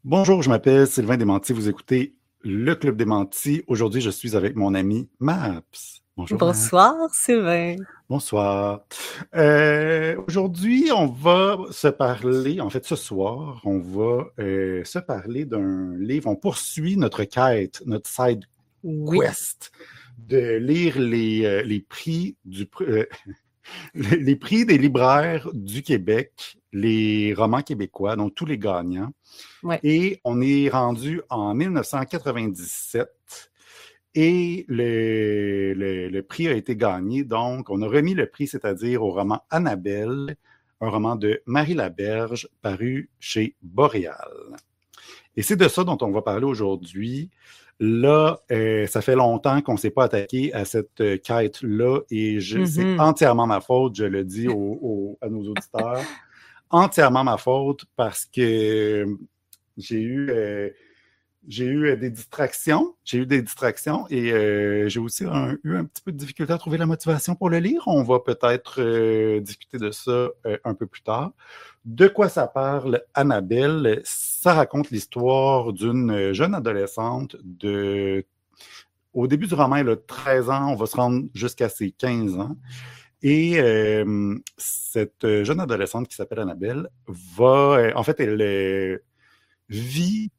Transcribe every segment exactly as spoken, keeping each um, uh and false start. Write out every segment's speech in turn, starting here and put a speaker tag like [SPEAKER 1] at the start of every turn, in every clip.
[SPEAKER 1] Bonjour, je m'appelle Sylvain Desmentis. Vous écoutez le Club Desmentis. Aujourd'hui, je suis avec mon ami Maps. Bonjour, Maps.
[SPEAKER 2] Bonsoir, Sylvain.
[SPEAKER 1] Bonsoir. Euh, aujourd'hui, on va se parler, en fait, ce soir, on va euh, se parler d'un livre. On poursuit notre quête, notre side
[SPEAKER 2] Oui.
[SPEAKER 1] quest de lire les, euh, les prix du euh, les, les prix des libraires du Québec, les romans québécois, donc tous les gagnants.
[SPEAKER 2] Ouais.
[SPEAKER 1] Et on est rendu en dix-neuf cent quatre-vingt-dix-sept et le, le, le prix a été gagné. Donc, on a remis le prix, c'est-à-dire au roman Annabelle, un roman de Marie Laberge paru chez Boréal. Et c'est de ça dont on va parler aujourd'hui. Là, euh, ça fait longtemps qu'on ne s'est pas attaqué à cette euh, quête-là et je, mm-hmm. c'est entièrement ma faute, je le dis au, au, à nos auditeurs. Entièrement ma faute parce que j'ai eu, euh, j'ai eu des distractions. J'ai eu des distractions et euh, j'ai aussi un, eu un petit peu de difficulté à trouver la motivation pour le lire. On va peut-être euh, discuter de ça euh, un peu plus tard. De quoi ça parle, Annabelle? Ça raconte l'histoire d'une jeune adolescente de... Au début du roman, elle a treize ans. On va se rendre jusqu'à ses quinze ans. Et euh, cette jeune adolescente qui s'appelle Annabelle va... Euh, en fait, elle... Euh, vit,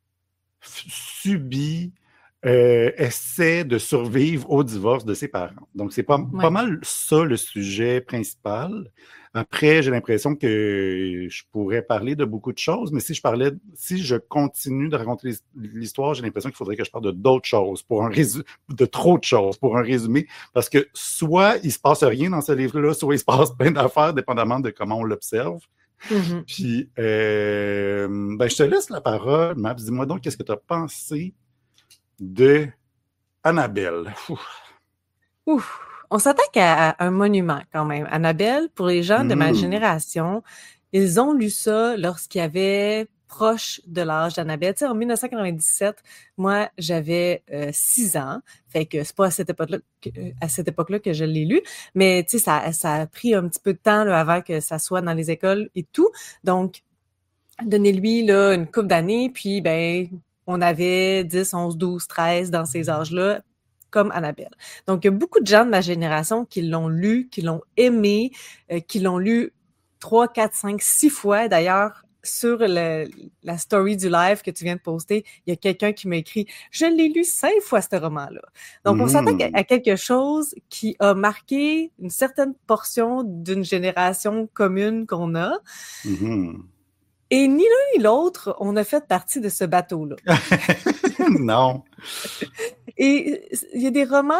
[SPEAKER 1] subit, euh, essaie de survivre au divorce de ses parents. Donc, c'est pas, ouais. pas mal ça le sujet principal. Après, j'ai l'impression que je pourrais parler de beaucoup de choses, mais si je parlais, si je continue de raconter l'histoire, j'ai l'impression qu'il faudrait que je parle de d'autres choses, pour un résumé, de trop de choses, pour un résumé, parce que soit il se passe rien dans ce livre-là, soit il se passe plein d'affaires, dépendamment de comment on l'observe. Mm-hmm. Puis, euh, ben, je te laisse la parole, Maps. Dis-moi donc, qu'est-ce que tu as pensé de Annabelle?
[SPEAKER 2] Ouf. Ouf. On s'attaque à, à un monument quand même. Annabelle, pour les gens mm-hmm. de ma génération, ils ont lu ça lorsqu'ils avaient proche de l'âge d'Annabelle. Tu sais, en dix-neuf cent quatre-vingt-dix-sept, moi, j'avais euh, six ans. Fait que c'est pas à cette époque-là que, à cette époque-là que je l'ai lu. Mais tu sais, ça, ça a pris un petit peu de temps là, avant que ça soit dans les écoles et tout. Donc, donnez-lui là une couple d'années, puis ben, on avait dix, onze, douze, treize dans ces âges-là, comme Annabelle. Donc, il y a beaucoup de gens de ma génération qui l'ont lu, qui l'ont aimé, euh, qui l'ont lu trois, quatre, cinq, six fois. D'ailleurs, sur le, la story du live que tu viens de poster, il y a quelqu'un qui m'a écrit « Je l'ai lu cinq fois, ce roman-là ». Donc, mmh. on s'attaque à, à quelque chose qui a marqué une certaine portion d'une génération commune qu'on a.
[SPEAKER 1] Mmh.
[SPEAKER 2] Et ni l'un ni l'autre, on a fait partie de ce bateau-là.
[SPEAKER 1] Non.
[SPEAKER 2] Et il y a des romans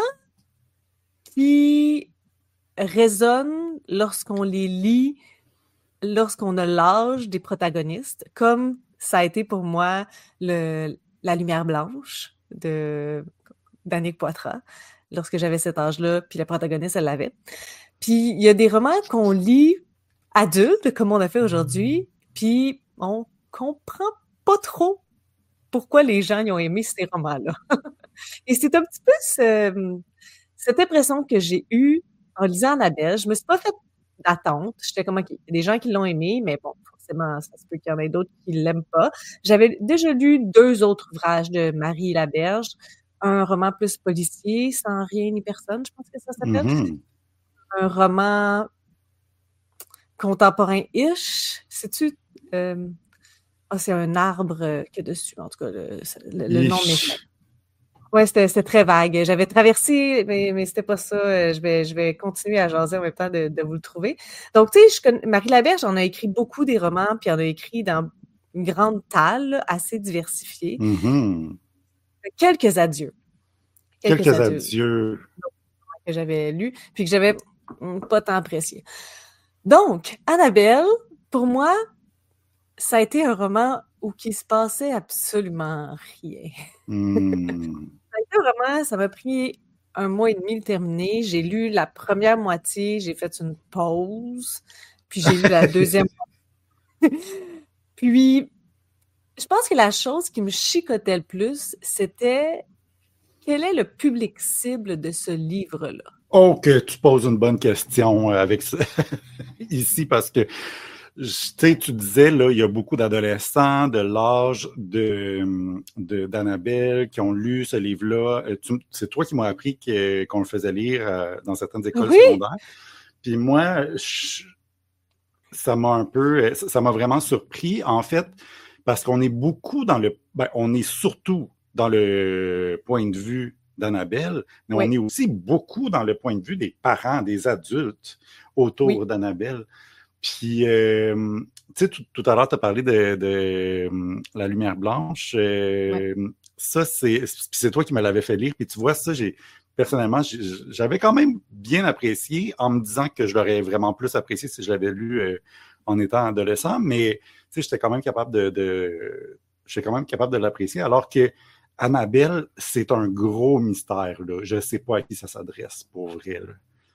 [SPEAKER 2] qui résonnent lorsqu'on les lit, lorsqu'on a l'âge des protagonistes, comme ça a été pour moi le, La Lumière blanche de d'Annick Poitras, lorsque j'avais cet âge-là, puis la protagoniste, elle l'avait. Puis il y a des romans qu'on lit adultes, comme on a fait aujourd'hui, puis on comprend pas trop pourquoi les gens y ont aimé ces romans-là. Et c'est un petit peu ce, cette impression que j'ai eue en lisant Annabelle. Je me suis pas fait d'attente. J'étais comme, OK, il y a des gens qui l'ont aimé, mais bon, forcément, ça se peut qu'il y en ait d'autres qui l'aiment pas. J'avais déjà lu deux autres ouvrages de Marie Laberge, un roman plus policier, Sans rien ni personne, je pense que ça s'appelle. Mm-hmm. Un roman contemporain-ish. Sais-tu... Euh, ah, c'est un arbre qu'il y a dessus, en tout cas, le, le, le nom m'échappe. Ouais, c'était, c'était très vague. J'avais traversé, mais, mais c'était pas ça. Je vais, je vais continuer à jaser en même temps de, de vous le trouver. Donc, tu sais, je connais, Marie Laberge, on a écrit beaucoup des romans, puis on a écrit dans une grande talle, assez diversifiée.
[SPEAKER 1] Mm-hmm.
[SPEAKER 2] Quelques adieux.
[SPEAKER 1] Quelques, Quelques adieux. adieux.
[SPEAKER 2] Que j'avais lu, puis que j'avais pas tant apprécié. Donc, Annabelle, pour moi, ça a été un roman où il se passait absolument rien.
[SPEAKER 1] Mm.
[SPEAKER 2] Ça a été un roman, ça m'a pris un mois et demi de terminer. J'ai lu la première moitié, j'ai fait une pause, puis j'ai lu la deuxième moitié. Puis, je pense que la chose qui me chicotait le plus, c'était quel est le public cible de ce livre-là?
[SPEAKER 1] Oh, que tu poses une bonne question avec ça ici, parce que tu sais, tu disais, là, il y a beaucoup d'adolescents de l'âge de, de, d'Annabelle qui ont lu ce livre-là. Euh, tu- C'est toi qui m'as appris que- qu'on le faisait lire euh, dans certaines écoles
[SPEAKER 2] Oui,
[SPEAKER 1] secondaires. Puis moi, je- ça m'a un peu, ça ça m'a vraiment surpris, en fait, parce qu'on est beaucoup dans le, ben, on est surtout dans le point de vue d'Annabelle, mais on
[SPEAKER 2] oui,
[SPEAKER 1] est aussi beaucoup dans le point de vue des parents, des adultes
[SPEAKER 2] oui,
[SPEAKER 1] autour d'Annabelle. Puis, euh, tu sais, tout, tout à l'heure, tu as parlé de, de, hum, La Lumière Blanche.
[SPEAKER 2] ouais.
[SPEAKER 1] Euh, ça, c'est, puis c'est toi qui me l'avais fait lire. Puis tu vois, ça, j'ai, personnellement, j'ai- j'avais quand même bien apprécié en me disant que je l'aurais vraiment plus apprécié si je l'avais lu euh, en étant adolescent. Mais, tu sais, j'étais quand même capable de, de j'étais quand même capable de l'apprécier. Alors que Annabelle, c'est un gros mystère, là. Je sais pas à qui ça s'adresse pour vrai, là.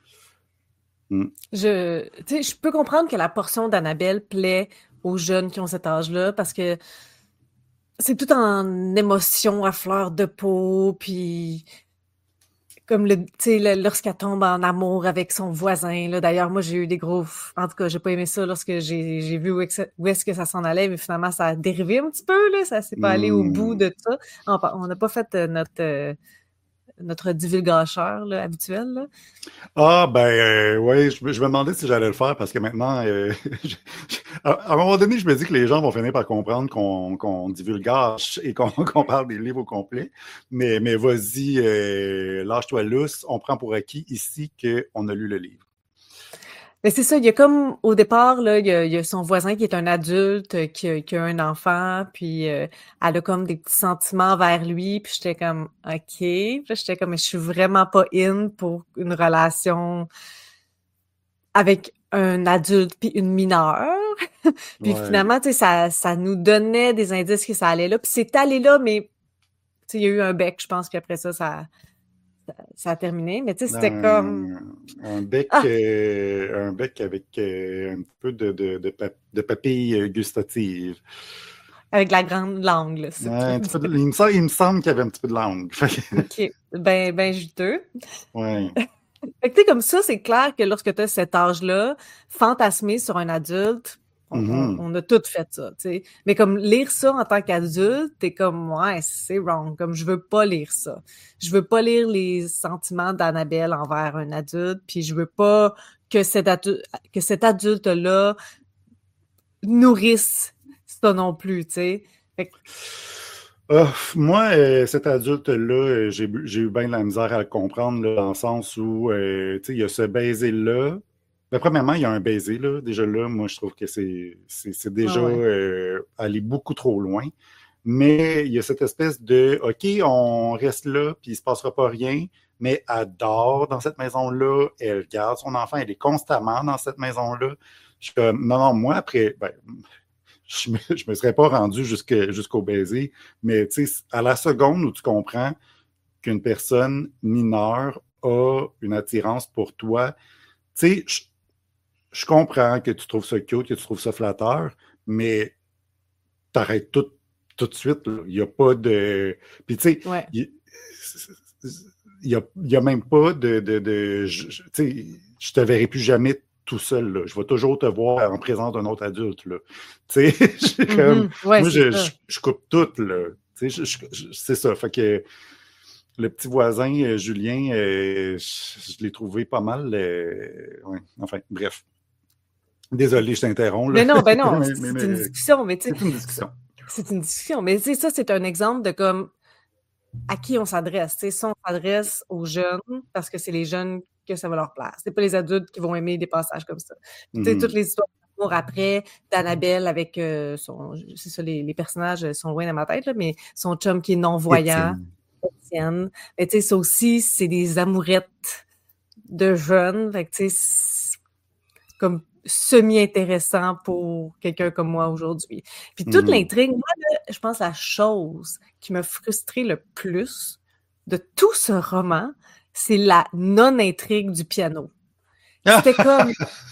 [SPEAKER 1] Mm.
[SPEAKER 2] Je, tu sais, je peux comprendre que la portion d'Annabelle plaît aux jeunes qui ont cet âge-là parce que c'est tout en émotion à fleur de peau, puis comme le, tu sais, le- lorsqu'elle tombe en amour avec son voisin, là. D'ailleurs, moi, j'ai eu des gros, en tout cas, j'ai pas aimé ça lorsque j'ai, j'ai vu où est-ce, où est-ce que ça s'en allait, mais finalement, ça a dérivé un petit peu, là. Ça s'est pas allé au bout
[SPEAKER 1] Mm.
[SPEAKER 2] de ça. On on n'a pas fait euh, notre, euh, notre divulgacheur, là, habituel, là.
[SPEAKER 1] Ah, ben, euh, ouais, je, me je me demandais si j'allais le faire parce que maintenant, euh, je- je- à, à un moment donné, je me dis que les gens vont finir par comprendre qu'on qu'on divulgage et qu'on qu'on parle des livres au complet. Mais, mais vas-y, euh, lâche-toi lousse. On prend pour acquis ici qu'on a lu le livre.
[SPEAKER 2] Mais c'est ça, il y a comme au départ, là, il y a, il y a son voisin qui est un adulte, euh, qui a, qui a un enfant, puis euh, elle a comme des petits sentiments vers lui, puis j'étais comme OK. Puis là, j'étais comme mais je suis vraiment pas in pour une relation avec un adulte puis une mineure. Puis
[SPEAKER 1] Ouais.
[SPEAKER 2] finalement, tu sais, ça, ça nous donnait des indices que ça allait là, puis c'est allé là, mais tu sais, il y a eu un bec, je pense, puis après ça, ça, ça, ça a terminé. Mais tu sais, c'était comme
[SPEAKER 1] Un, un bec,
[SPEAKER 2] ah,
[SPEAKER 1] euh, un bec avec euh, un peu de, de, de, pa- de papilles euh, gustatives.
[SPEAKER 2] avec la grande langue, là, c'est ça
[SPEAKER 1] Ouais,
[SPEAKER 2] que tu
[SPEAKER 1] un
[SPEAKER 2] veux
[SPEAKER 1] petit peu de-
[SPEAKER 2] dire.
[SPEAKER 1] il me semble, il me semble qu'il y avait un petit peu de langue. Fait que,
[SPEAKER 2] OK. Ben, ben juteux.
[SPEAKER 1] ouais.
[SPEAKER 2] Fait que, tu sais, comme ça, c'est clair que lorsque tu as cet âge-là, fantasmer sur un adulte, on, on,
[SPEAKER 1] Mhm.
[SPEAKER 2] on a tout fait ça, tu sais. Mais comme lire ça en tant qu'adulte, t'es comme, ouais, c'est wrong. Comme, je veux pas lire ça. Je veux pas lire les sentiments d'Annabelle envers un adulte, puis je veux pas que cet adu- que cet adulte-là nourrisse ça non plus, tu sais. Fait que,
[SPEAKER 1] Ah, moi, euh, cet adulte-là, euh, j'ai, bu- j'ai eu bien de la misère à le comprendre, là, dans le sens où, euh, tu sais, il y a ce baiser-là. Ben, premièrement, il y a un baiser, là. Déjà là, moi, je trouve que c'est, c'est, c'est
[SPEAKER 2] ah
[SPEAKER 1] déjà
[SPEAKER 2] ouais.
[SPEAKER 1] euh, aller beaucoup trop loin. Mais il y a cette espèce de, OK, on reste là, puis il se passera pas rien, mais elle dort dans cette maison-là, elle garde son enfant, elle est constamment dans cette maison-là. Je suis comme, non, non, moi, après, ben, je me, je me serais pas rendu jusque, jusqu'au baiser, mais tu sais, à la seconde où tu comprends qu'une personne mineure a une attirance pour toi, tu sais, je, je comprends que tu trouves ça cute, que tu trouves ça flatteur, mais t'arrêtes tout, tout de suite, là. Il n'y a pas de. Puis tu sais,
[SPEAKER 2] Ouais.
[SPEAKER 1] il il y a, il y a même pas de. de, de je, je- tu sais, je te verrai plus jamais tout seul, là. Je vais toujours te voir en présence d'un autre adulte, là. Tu sais, j'ai comme.
[SPEAKER 2] Mhm. Ouais,
[SPEAKER 1] Moi,
[SPEAKER 2] c'est
[SPEAKER 1] je, je,
[SPEAKER 2] ça.
[SPEAKER 1] je coupe tout, là. Tu sais, je- je- je- c'est ça. Fait que le petit voisin, euh, Julien, euh, je, je l'ai trouvé pas mal. Euh, ouais. Enfin, bref. Désolé, je t'interromps, là.
[SPEAKER 2] Mais non, ben non,
[SPEAKER 1] mais, mais,
[SPEAKER 2] c'est une
[SPEAKER 1] mais
[SPEAKER 2] discussion, mais tu
[SPEAKER 1] c'est une
[SPEAKER 2] sais,
[SPEAKER 1] discussion.
[SPEAKER 2] c'est une discussion. Mais tu sais, ça, c'est un exemple de comme à qui on s'adresse. Tu sais, ça, on s'adresse aux jeunes parce que c'est les jeunes que ça va leur plaire. C'est pas les adultes qui vont aimer des passages comme ça. Puis, tu sais, toutes
[SPEAKER 1] Mhm.
[SPEAKER 2] les histoires d'amour après d'Annabelle avec euh, son, c'est ça, les, les personnages sont loin dans ma tête, là, mais son chum qui est non-voyant,
[SPEAKER 1] Étienne.
[SPEAKER 2] Étienne. Mais tu sais, ça aussi, c'est des amourettes de jeunes. Fait que tu sais, c'est comme semi-intéressant pour quelqu'un comme moi aujourd'hui. Puis toute
[SPEAKER 1] Mhm.
[SPEAKER 2] l'intrigue, moi, là, je pense la chose qui m'a frustrée le plus de tout ce roman, c'est la non-intrigue du piano. C'était comme,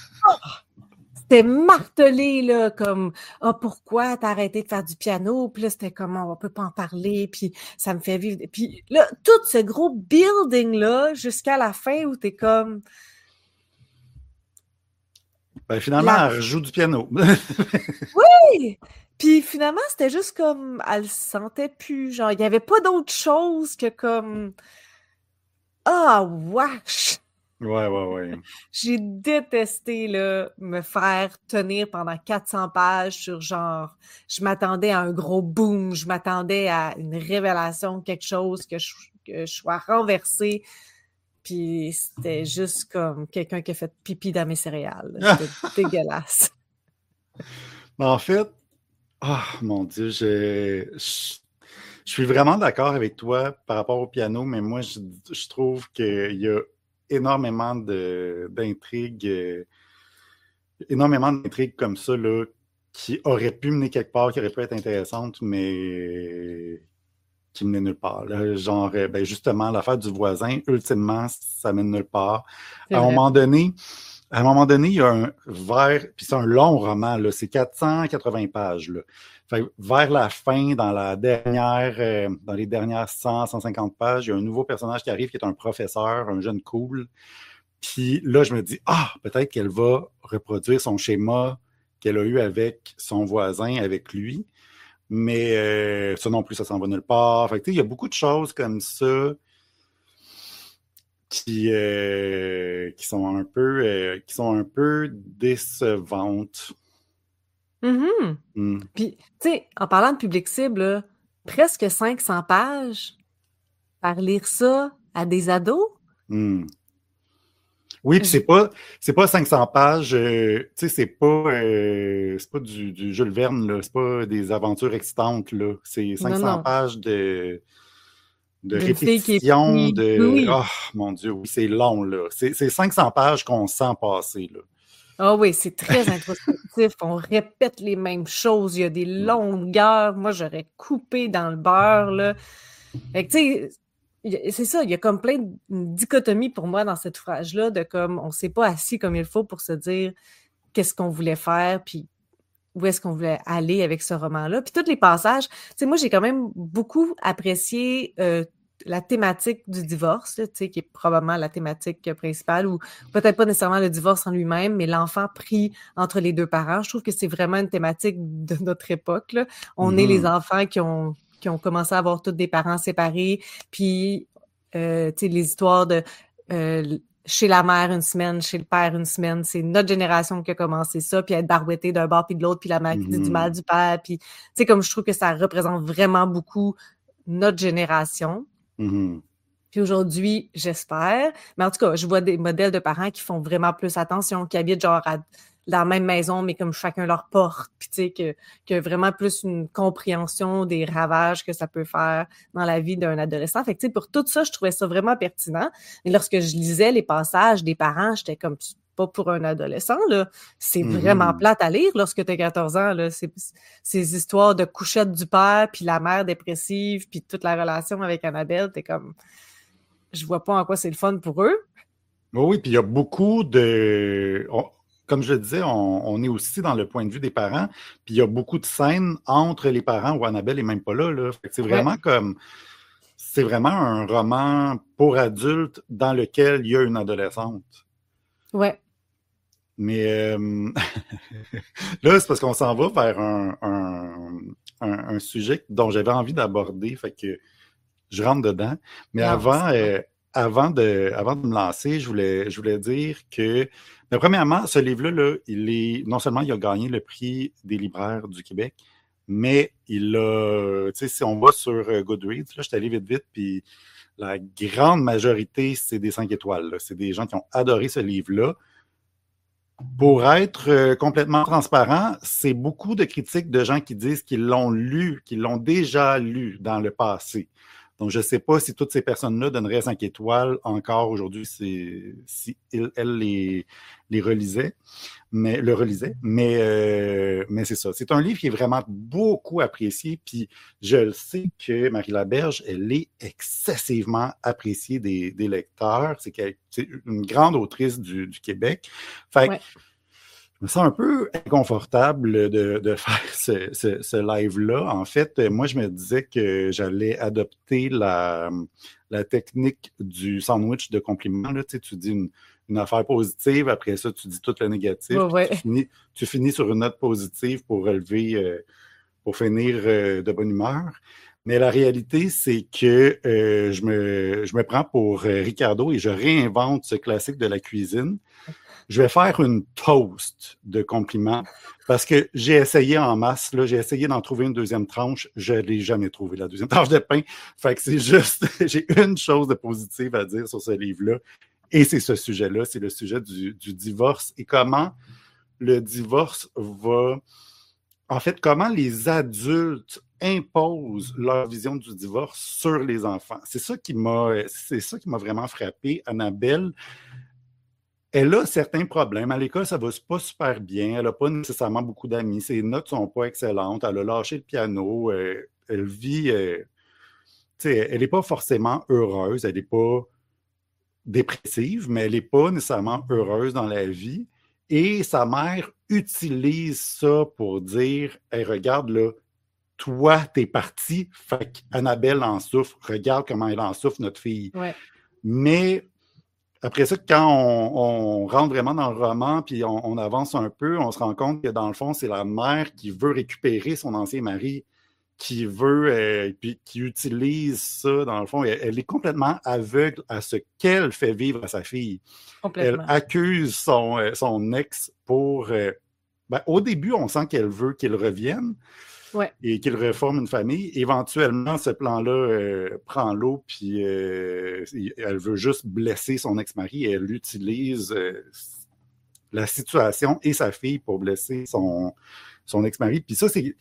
[SPEAKER 2] c'était martelé, là, comme, ah, pourquoi t'as arrêté de faire du piano? Puis là, c'était comme, on peut pas en parler, puis ça me fait vivre. Puis là, tout ce gros building-là, jusqu'à la fin où t'es comme,
[SPEAKER 1] Ben, finalement,
[SPEAKER 2] La...
[SPEAKER 1] elle joue du piano.
[SPEAKER 2] Oui! Puis finalement, c'était juste comme, elle se sentait plus, genre, il n'y avait pas d'autre chose que comme, ah, wesh!
[SPEAKER 1] Ouais, ouais, ouais.
[SPEAKER 2] J'ai détesté là, me faire tenir pendant quatre cents pages sur genre, je m'attendais à un gros boom, je m'attendais à une révélation, quelque chose, que je, que je sois renversée. Puis c'était juste comme quelqu'un qui a fait pipi dans mes céréales. C'était dégueulasse.
[SPEAKER 1] En fait, ah, mon Dieu, je, je, je suis vraiment d'accord avec toi par rapport au piano, mais moi, je, je trouve qu'il y a énormément de, d'intrigues, euh, énormément d'intrigues comme ça, là, qui auraient pu mener quelque part, qui auraient pu être intéressantes, mais qui menaient nulle part. Là. Genre, euh, ben justement, l'affaire du voisin, ultimement, ça mène nulle part.
[SPEAKER 2] C'est
[SPEAKER 1] À un
[SPEAKER 2] vrai.
[SPEAKER 1] moment donné, à un moment donné, il y a un vers, puis c'est un long roman, là, c'est quatre cent quatre-vingts pages. Là. Fait que vers la fin, dans la dernière, euh, dans les dernières cent, cent cinquante pages, il y a un nouveau personnage qui arrive qui est un professeur, un jeune cool. Puis là, je me dis, ah, peut-être qu'elle va reproduire son schéma qu'elle a eu avec son voisin, avec lui. Mais euh, ça non plus, ça s'en va nulle part. Fait que, tu sais, il y a beaucoup de choses comme ça qui, euh, qui sont un peu euh, qui sont un peu décevantes.
[SPEAKER 2] Mm-hmm.
[SPEAKER 1] Mm.
[SPEAKER 2] Puis, tu sais, en parlant de public cible, là, presque cinq cents pages, faire lire ça à des ados?
[SPEAKER 1] Mm. Oui, puis
[SPEAKER 2] Je...
[SPEAKER 1] c'est pas c'est pas cinq cents pages, euh, tu sais, c'est pas euh, c'est pas du, du Jules Verne, là, c'est pas des aventures excitantes, là. C'est
[SPEAKER 2] Non,
[SPEAKER 1] cinq cents
[SPEAKER 2] non.
[SPEAKER 1] pages de de
[SPEAKER 2] D'une fille qui est
[SPEAKER 1] répétition,
[SPEAKER 2] prise. Oui,
[SPEAKER 1] de
[SPEAKER 2] oui.
[SPEAKER 1] oh mon Dieu, oui, c'est long, là. C'est, c'est cinq cents pages qu'on sent passer, là.
[SPEAKER 2] Ah oui, c'est très introspectif. On répète les mêmes choses. Il y a des
[SPEAKER 1] Mm.
[SPEAKER 2] longueurs. Moi, j'aurais coupé dans le beurre, là. Fait que, tu sais, c'est ça. Il y a comme plein de dichotomies pour moi dans cet ouvrage-là, de comme, on s'est pas assis comme il faut pour se dire qu'est-ce qu'on voulait faire, puis où est-ce qu'on voulait aller avec ce roman-là. Puis tous les passages, tu sais, moi, j'ai quand même beaucoup apprécié euh, la thématique du divorce, tu sais, qui est probablement la thématique principale, ou peut-être pas nécessairement le divorce en lui-même, mais l'enfant pris entre les deux parents. Je trouve que c'est vraiment une thématique de notre époque, là. On mm-hmm. est les enfants qui ont, qui ont commencé à avoir tous des parents séparés, puis, euh, tu sais, les histoires de... Euh, chez la mère une semaine, chez le père une semaine. C'est notre génération qui a commencé ça, puis être barouetté d'un bord puis de l'autre, puis la mère qui dit mm-hmm. du mal du père. Puis, tu sais, comme je trouve que ça représente vraiment beaucoup notre génération.
[SPEAKER 1] Mm-hmm.
[SPEAKER 2] Puis aujourd'hui, j'espère. Mais en tout cas, je vois des modèles de parents qui font vraiment plus attention, qui habitent genre à, dans la même maison, mais comme chacun leur porte. Puis tu sais, que, que vraiment plus une compréhension des ravages que ça peut faire dans la vie d'un adolescent. Fait que tu sais, pour tout ça, je trouvais ça vraiment pertinent. Mais lorsque je lisais les passages des parents, j'étais comme pas pour un adolescent, là. C'est mm-hmm. vraiment plate à lire lorsque tu as quatorze ans, là. C'est, ces histoires de couchette du père, puis la mère dépressive, puis toute la relation avec Annabelle, t'es comme... Je vois pas en quoi c'est le fun pour eux.
[SPEAKER 1] Oui, puis il y a beaucoup de... On... Comme je le disais, on, on est aussi dans le point de vue des parents, puis il y a beaucoup de scènes entre les parents où Annabelle est même pas là. là. Fait que c'est vraiment ouais. comme... C'est vraiment un roman pour adultes dans lequel il y a une adolescente.
[SPEAKER 2] Ouais.
[SPEAKER 1] Mais euh... là, c'est parce qu'on s'en va vers un, un, un, un sujet dont j'avais envie d'aborder, fait que je rentre dedans. Mais non, avant, euh, avant, de, avant de me lancer, je voulais, je voulais dire que, mais premièrement, ce livre-là, là, il est, non seulement il a gagné le prix des libraires du Québec, mais il a, tu sais, si on va sur Goodreads, là, je suis allé vite, vite, puis la grande majorité, c'est des cinq étoiles. Là. C'est des gens qui ont adoré ce livre-là. Pour être euh, complètement transparent, c'est beaucoup de critiques de gens qui disent qu'ils l'ont lu, qu'ils l'ont déjà lu dans le passé. Donc, je ne sais pas si toutes ces personnes-là donneraient cinq étoiles encore aujourd'hui si, si elles, elles les, les relisaient, mais le relisaient. Mais, euh, mais c'est ça. C'est un livre qui est vraiment beaucoup apprécié. Puis, je le sais que Marie Laberge, elle est excessivement appréciée des, des lecteurs. C'est, c'est une grande autrice du, du Québec. Fait ouais. Je me sens un peu inconfortable de, de faire ce, ce, ce live-là. En fait, moi, je me disais que j'allais adopter la, la technique du sandwich de compliments. Là. Tu sais, tu dis une, une affaire positive, après ça, tu dis tout le négatif,
[SPEAKER 2] Ouais,
[SPEAKER 1] puis
[SPEAKER 2] ouais.
[SPEAKER 1] tu finis, tu finis sur une note positive pour relever, euh, pour finir euh, de bonne humeur. Mais la réalité, c'est que euh, je, me, je me prends pour euh, Ricardo et je réinvente ce classique de la cuisine. Je vais faire une toast de compliments parce que j'ai essayé en masse, là, j'ai essayé d'en trouver une deuxième tranche. Je ne l'ai jamais trouvé, la deuxième tranche de pain. Fait que c'est juste, j'ai une chose de positive à dire sur ce livre-là. Et c'est ce sujet-là, c'est le sujet du, du divorce et comment le divorce va... En fait, comment les adultes imposent leur vision du divorce sur les enfants. C'est ça qui m'a, c'est ça qui m'a vraiment frappé. Annabelle, elle a certains problèmes. À l'école, ça va pas super bien. Elle n'a pas nécessairement beaucoup d'amis. Ses notes sont pas excellentes. Elle a lâché le piano. Euh, elle vit... Euh, tu sais, elle n'est pas forcément heureuse. Elle n'est pas dépressive, mais elle n'est pas nécessairement heureuse dans la vie. Et sa mère utilise ça pour dire hey, regarde là, toi, t'es parti, fait qu'Annabelle en souffre. Regarde comment elle en souffre, notre fille.
[SPEAKER 2] Ouais.
[SPEAKER 1] Mais après ça, quand on, on rentre vraiment dans le roman, puis on, on avance un peu, on se rend compte que dans le fond, c'est la mère qui veut récupérer son ancien mari, qui veut, euh, puis qui utilise ça, dans le fond. Elle, elle est complètement aveugle à ce qu'elle fait vivre à sa fille. Elle accuse son, euh, son ex pour... Euh, ben, au début, on sent qu'elle veut qu'il revienne.
[SPEAKER 2] Ouais.
[SPEAKER 1] Et qu'il reforme une famille. Éventuellement, ce plan-là euh, prend l'eau, puis euh, elle veut juste blesser son ex-mari et elle utilise euh, la situation et sa fille pour blesser son, son ex-mari. Puis ça, c'est,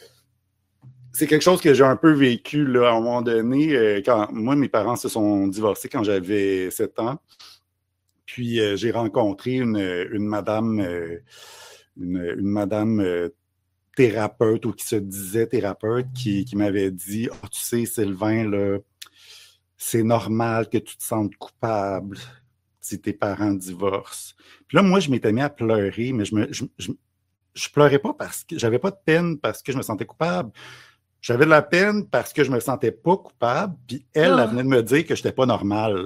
[SPEAKER 1] c'est quelque chose que j'ai un peu vécu là, à un moment donné. Euh, quand moi, mes parents se sont divorcés quand j'avais sept ans. Puis euh, j'ai rencontré une, une madame, euh, une, une madame euh, thérapeute ou qui se disait thérapeute, qui, qui m'avait dit oh, tu sais, Sylvain, là, c'est normal que tu te sentes coupable si tes parents divorcent. Puis là, moi, je m'étais mis à pleurer, mais je me je, je, je pleurais pas parce que j'avais pas de peine parce que je me sentais coupable. J'avais de la peine parce que je me sentais pas coupable, puis elle, oh. elle venait de me dire que j'étais pas normal.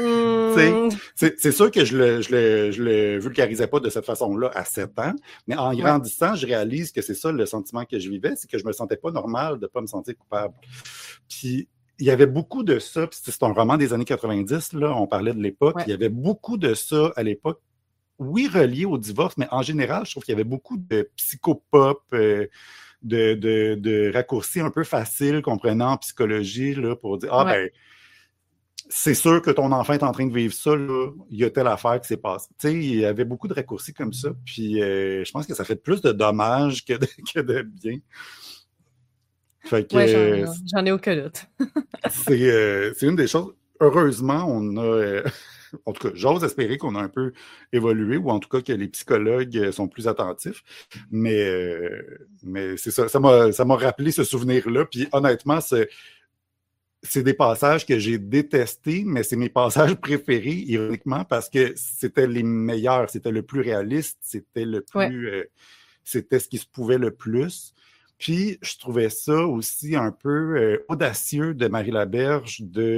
[SPEAKER 1] Mm. c'est, c'est sûr que je le, je, le, je le vulgarisais pas de cette façon-là à sept ans, mais en grandissant, ouais. je réalise que c'est ça le sentiment que je vivais, c'est que je me sentais pas normal de pas me sentir coupable. Puis il y avait beaucoup de ça, puis c'est un roman des années quatre-vingt-dix, là, on parlait de l'époque, ouais. il y avait beaucoup de ça à l'époque, oui, relié au divorce, mais en général, je trouve qu'il y avait beaucoup de psychopop, euh, De, de, de raccourcis un peu faciles qu'on prenait en psychologie là, pour dire ah ouais. ben c'est sûr que ton enfant est en train de vivre ça, là, il y a telle affaire qui s'est passée. Tu sais, il y avait beaucoup de raccourcis comme ça, puis euh, je pense que ça fait plus de dommages que de, que de bien.
[SPEAKER 2] Fait que, ouais, j'en, euh, j'en ai aucun doute.
[SPEAKER 1] c'est, euh, c'est une des choses. Heureusement, on a. Euh, en tout cas, j'ose espérer qu'on a un peu évolué, ou en tout cas que les psychologues sont plus attentifs. Mais, euh, mais c'est ça, ça m'a, ça m'a rappelé ce souvenir-là. Puis honnêtement, c'est, c'est des passages que j'ai détestés, mais c'est mes passages préférés, ironiquement, parce que c'était les meilleurs, c'était le plus réaliste, c'était le plus... Ouais. Euh, c'était ce qui se pouvait le plus. Puis, je trouvais ça aussi un peu euh, audacieux de Marie Laberge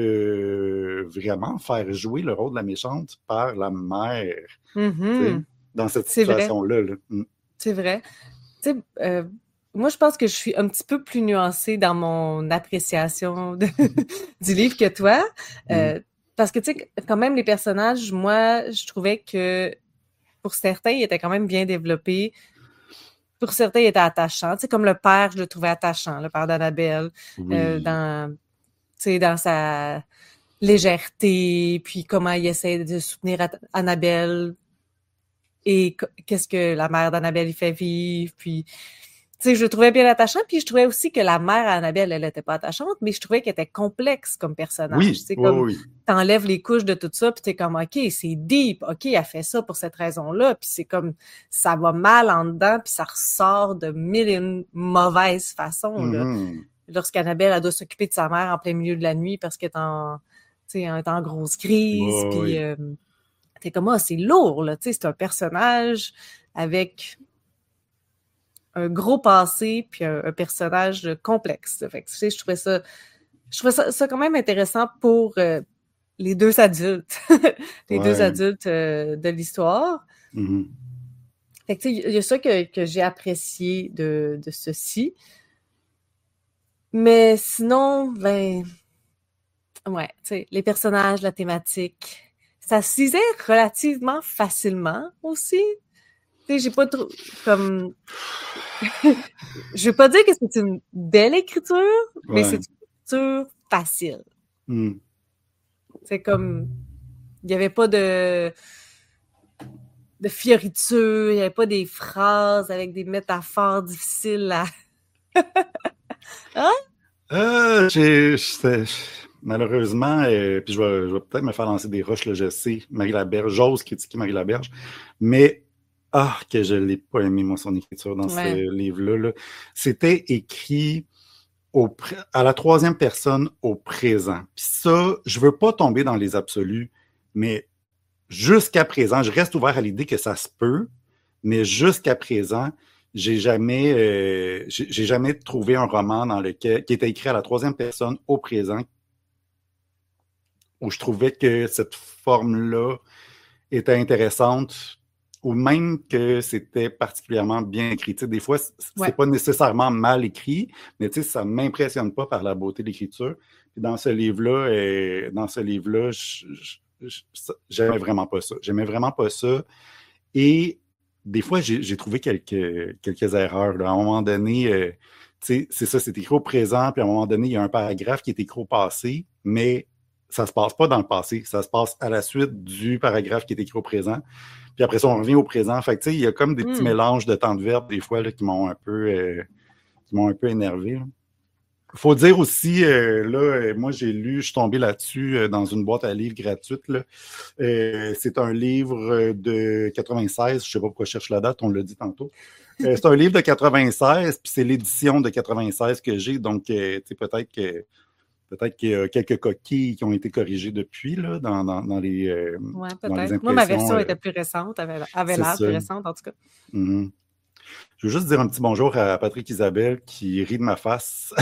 [SPEAKER 1] de vraiment faire jouer le rôle de la méchante par la mère mm-hmm. dans cette c'est situation-là. Là. Mm.
[SPEAKER 2] C'est vrai. Tu sais, euh, moi, je pense que je suis un petit peu plus nuancée dans mon appréciation de, du livre que toi. Mm. Euh, parce que, tu sais, quand même, les personnages, moi, je trouvais que pour certains, ils étaient quand même bien développés. Pour certains, il était attachant. Tu sais, comme le père, je le trouvais attachant, le père d'Annabelle, oui. euh, dans, tu sais, dans sa légèreté, puis comment il essaie de soutenir Annabelle et qu'est-ce que la mère d'Annabelle il fait vivre, puis... Tu sais, je le trouvais bien attachant, puis je trouvais aussi que la mère à Annabelle, elle était pas attachante, mais je trouvais qu'elle était complexe comme personnage.
[SPEAKER 1] Oui,
[SPEAKER 2] tu sais,
[SPEAKER 1] oui,
[SPEAKER 2] comme
[SPEAKER 1] oui.
[SPEAKER 2] T'enlèves les couches de tout ça, puis t'es comme, OK, c'est deep, OK, elle fait ça pour cette raison-là, puis c'est comme, ça va mal en dedans, puis ça ressort de mille et une mauvaises façons, là. Mm-hmm. Lorsqu'Annabelle, elle doit s'occuper de sa mère en plein milieu de la nuit parce qu'elle est en, tu sais, elle est en grosse crise, oh, puis oui. euh, t'es comme, ah, oh, c'est lourd, là, tu sais, c'est un personnage avec... un gros passé, puis un, un personnage complexe. Fait que, tu sais, je trouvais ça, je trouvais ça, ça quand même intéressant pour, euh, les deux adultes, les deux
[SPEAKER 1] Ouais.
[SPEAKER 2] adultes euh, de l'histoire.
[SPEAKER 1] Mhm.
[SPEAKER 2] Fait que, tu sais, il y a ça que, que j'ai apprécié de, de ceci. Mais sinon, ben, ouais, tu sais, les personnages, la thématique, ça se lisait relativement facilement aussi. Tu sais, j'ai pas trop, comme, je vais pas dire que c'est une belle écriture, mais c'est
[SPEAKER 1] Ouais.
[SPEAKER 2] une écriture facile.
[SPEAKER 1] Mm.
[SPEAKER 2] C'est comme, il y avait pas de, de fioritures, il y avait pas des phrases avec des métaphores difficiles à... Hein?
[SPEAKER 1] Euh, j'ai, j'étais- malheureusement, euh, puis je vais, je vais peut-être me faire lancer des roches, là, je sais, Marie Laberge, j'ose critiquer Marie Laberge, mais ah, que je l'ai pas aimé, moi, son écriture dans ce
[SPEAKER 2] Ouais.
[SPEAKER 1] livre-là. Là. C'était écrit au, pr- à la troisième personne au présent. Puis ça, je veux pas tomber dans les absolus, mais jusqu'à présent, je reste ouvert à l'idée que ça se peut, mais jusqu'à présent, j'ai jamais, euh, j'ai j'ai jamais trouvé un roman dans lequel qui était écrit à la troisième personne au présent où je trouvais que cette forme-là était intéressante ou même que c'était particulièrement bien écrit. Tu sais, des fois, c- c'est
[SPEAKER 2] Ouais.
[SPEAKER 1] pas nécessairement mal écrit, mais tu sais, ça m'impressionne pas par la beauté de l'écriture. Puis dans ce livre-là, euh, dans ce livre-là, je- je- je- ça- j'aimais vraiment pas ça. J'aimais vraiment pas ça. Et des fois, j'ai j'ai trouvé quelques, quelques erreurs. Là. À un moment donné, euh, tu sais, c'est ça, c'est écrit au présent, puis à un moment donné, il y a un paragraphe qui est écrit au passé, mais ça se passe pas dans le passé, ça se passe à la suite du paragraphe qui est écrit au présent. Puis après ça, on revient au présent. Fait que, tu sais, il y a comme des petits
[SPEAKER 2] Hmm.
[SPEAKER 1] mélanges de temps de verbe, des fois, là, qui m'ont un peu, euh, qui m'ont un peu énervé. Là. Faut dire aussi, euh, là, euh, moi j'ai lu, je suis tombé là-dessus euh, dans une boîte à livres gratuite. Là. Euh, c'est un livre euh, de quatre-vingt-seize, je sais pas pourquoi je cherche la date, on l'a dit tantôt. Euh, c'est un livre de quatre-vingt-seize, puis c'est l'édition de quatre-vingt-seize que j'ai, donc euh, tu sais, peut-être que peut-être qu'il y a quelques coquilles qui ont été corrigées depuis là, dans, dans, dans les, euh,
[SPEAKER 2] Ouais,
[SPEAKER 1] dans les
[SPEAKER 2] peut-être. Moi, ma
[SPEAKER 1] impressions.
[SPEAKER 2] version
[SPEAKER 1] Euh,
[SPEAKER 2] était plus récente, avait, avait
[SPEAKER 1] c'est
[SPEAKER 2] l'air plus
[SPEAKER 1] ça.
[SPEAKER 2] récente, en tout cas.
[SPEAKER 1] Mm-hmm. Je veux juste dire un petit bonjour à Patrick Isabelle qui rit de ma face.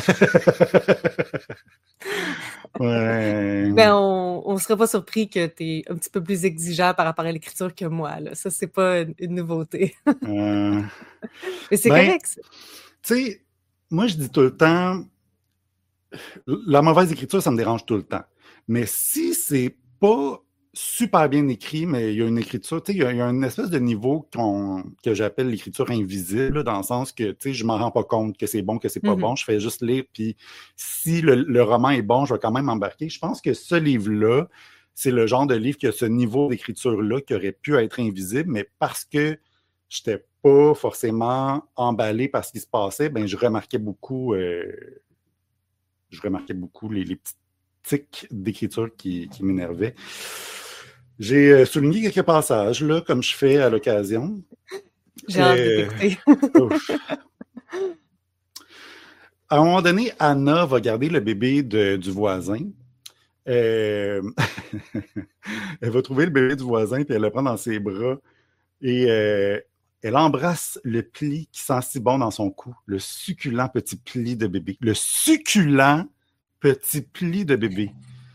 [SPEAKER 1] Ouais.
[SPEAKER 2] Ben, on ne serait pas surpris que tu es un petit peu plus exigeant par rapport à l'écriture que moi. Là. Ça, c'est pas une, une nouveauté.
[SPEAKER 1] Euh,
[SPEAKER 2] Mais c'est
[SPEAKER 1] ben,
[SPEAKER 2] correct.
[SPEAKER 1] tu sais, moi, je dis tout le temps, la mauvaise écriture, ça me dérange tout le temps. Mais si c'est pas super bien écrit, mais il y a une écriture, tu sais, il y a, il y a une espèce de niveau qu'on, que j'appelle l'écriture invisible, là, dans le sens que, tu sais, je m'en rends pas compte que c'est bon, que c'est pas
[SPEAKER 2] Mm-hmm.
[SPEAKER 1] bon, je fais juste lire, puis si le, le roman est bon, je vais quand même embarquer. Je pense que ce livre-là, c'est le genre de livre qui a ce niveau d'écriture-là qui aurait pu être invisible, mais parce que j'étais pas forcément emballé par ce qui se passait, ben je remarquais beaucoup... Euh, je remarquais beaucoup les, les petits tics d'écriture qui, qui m'énervaient. J'ai euh, souligné quelques passages, là, comme je fais à l'occasion.
[SPEAKER 2] J'ai hâte de
[SPEAKER 1] Euh,
[SPEAKER 2] t'écouter.
[SPEAKER 1] ouf. À un moment donné, Anna va garder le bébé de, du voisin. Euh, elle va trouver le bébé du voisin, puis elle le prend dans ses bras. Et euh, elle embrasse le pli qui sent si bon dans son cou, le succulent petit pli de bébé. Le succulent petit pli de bébé.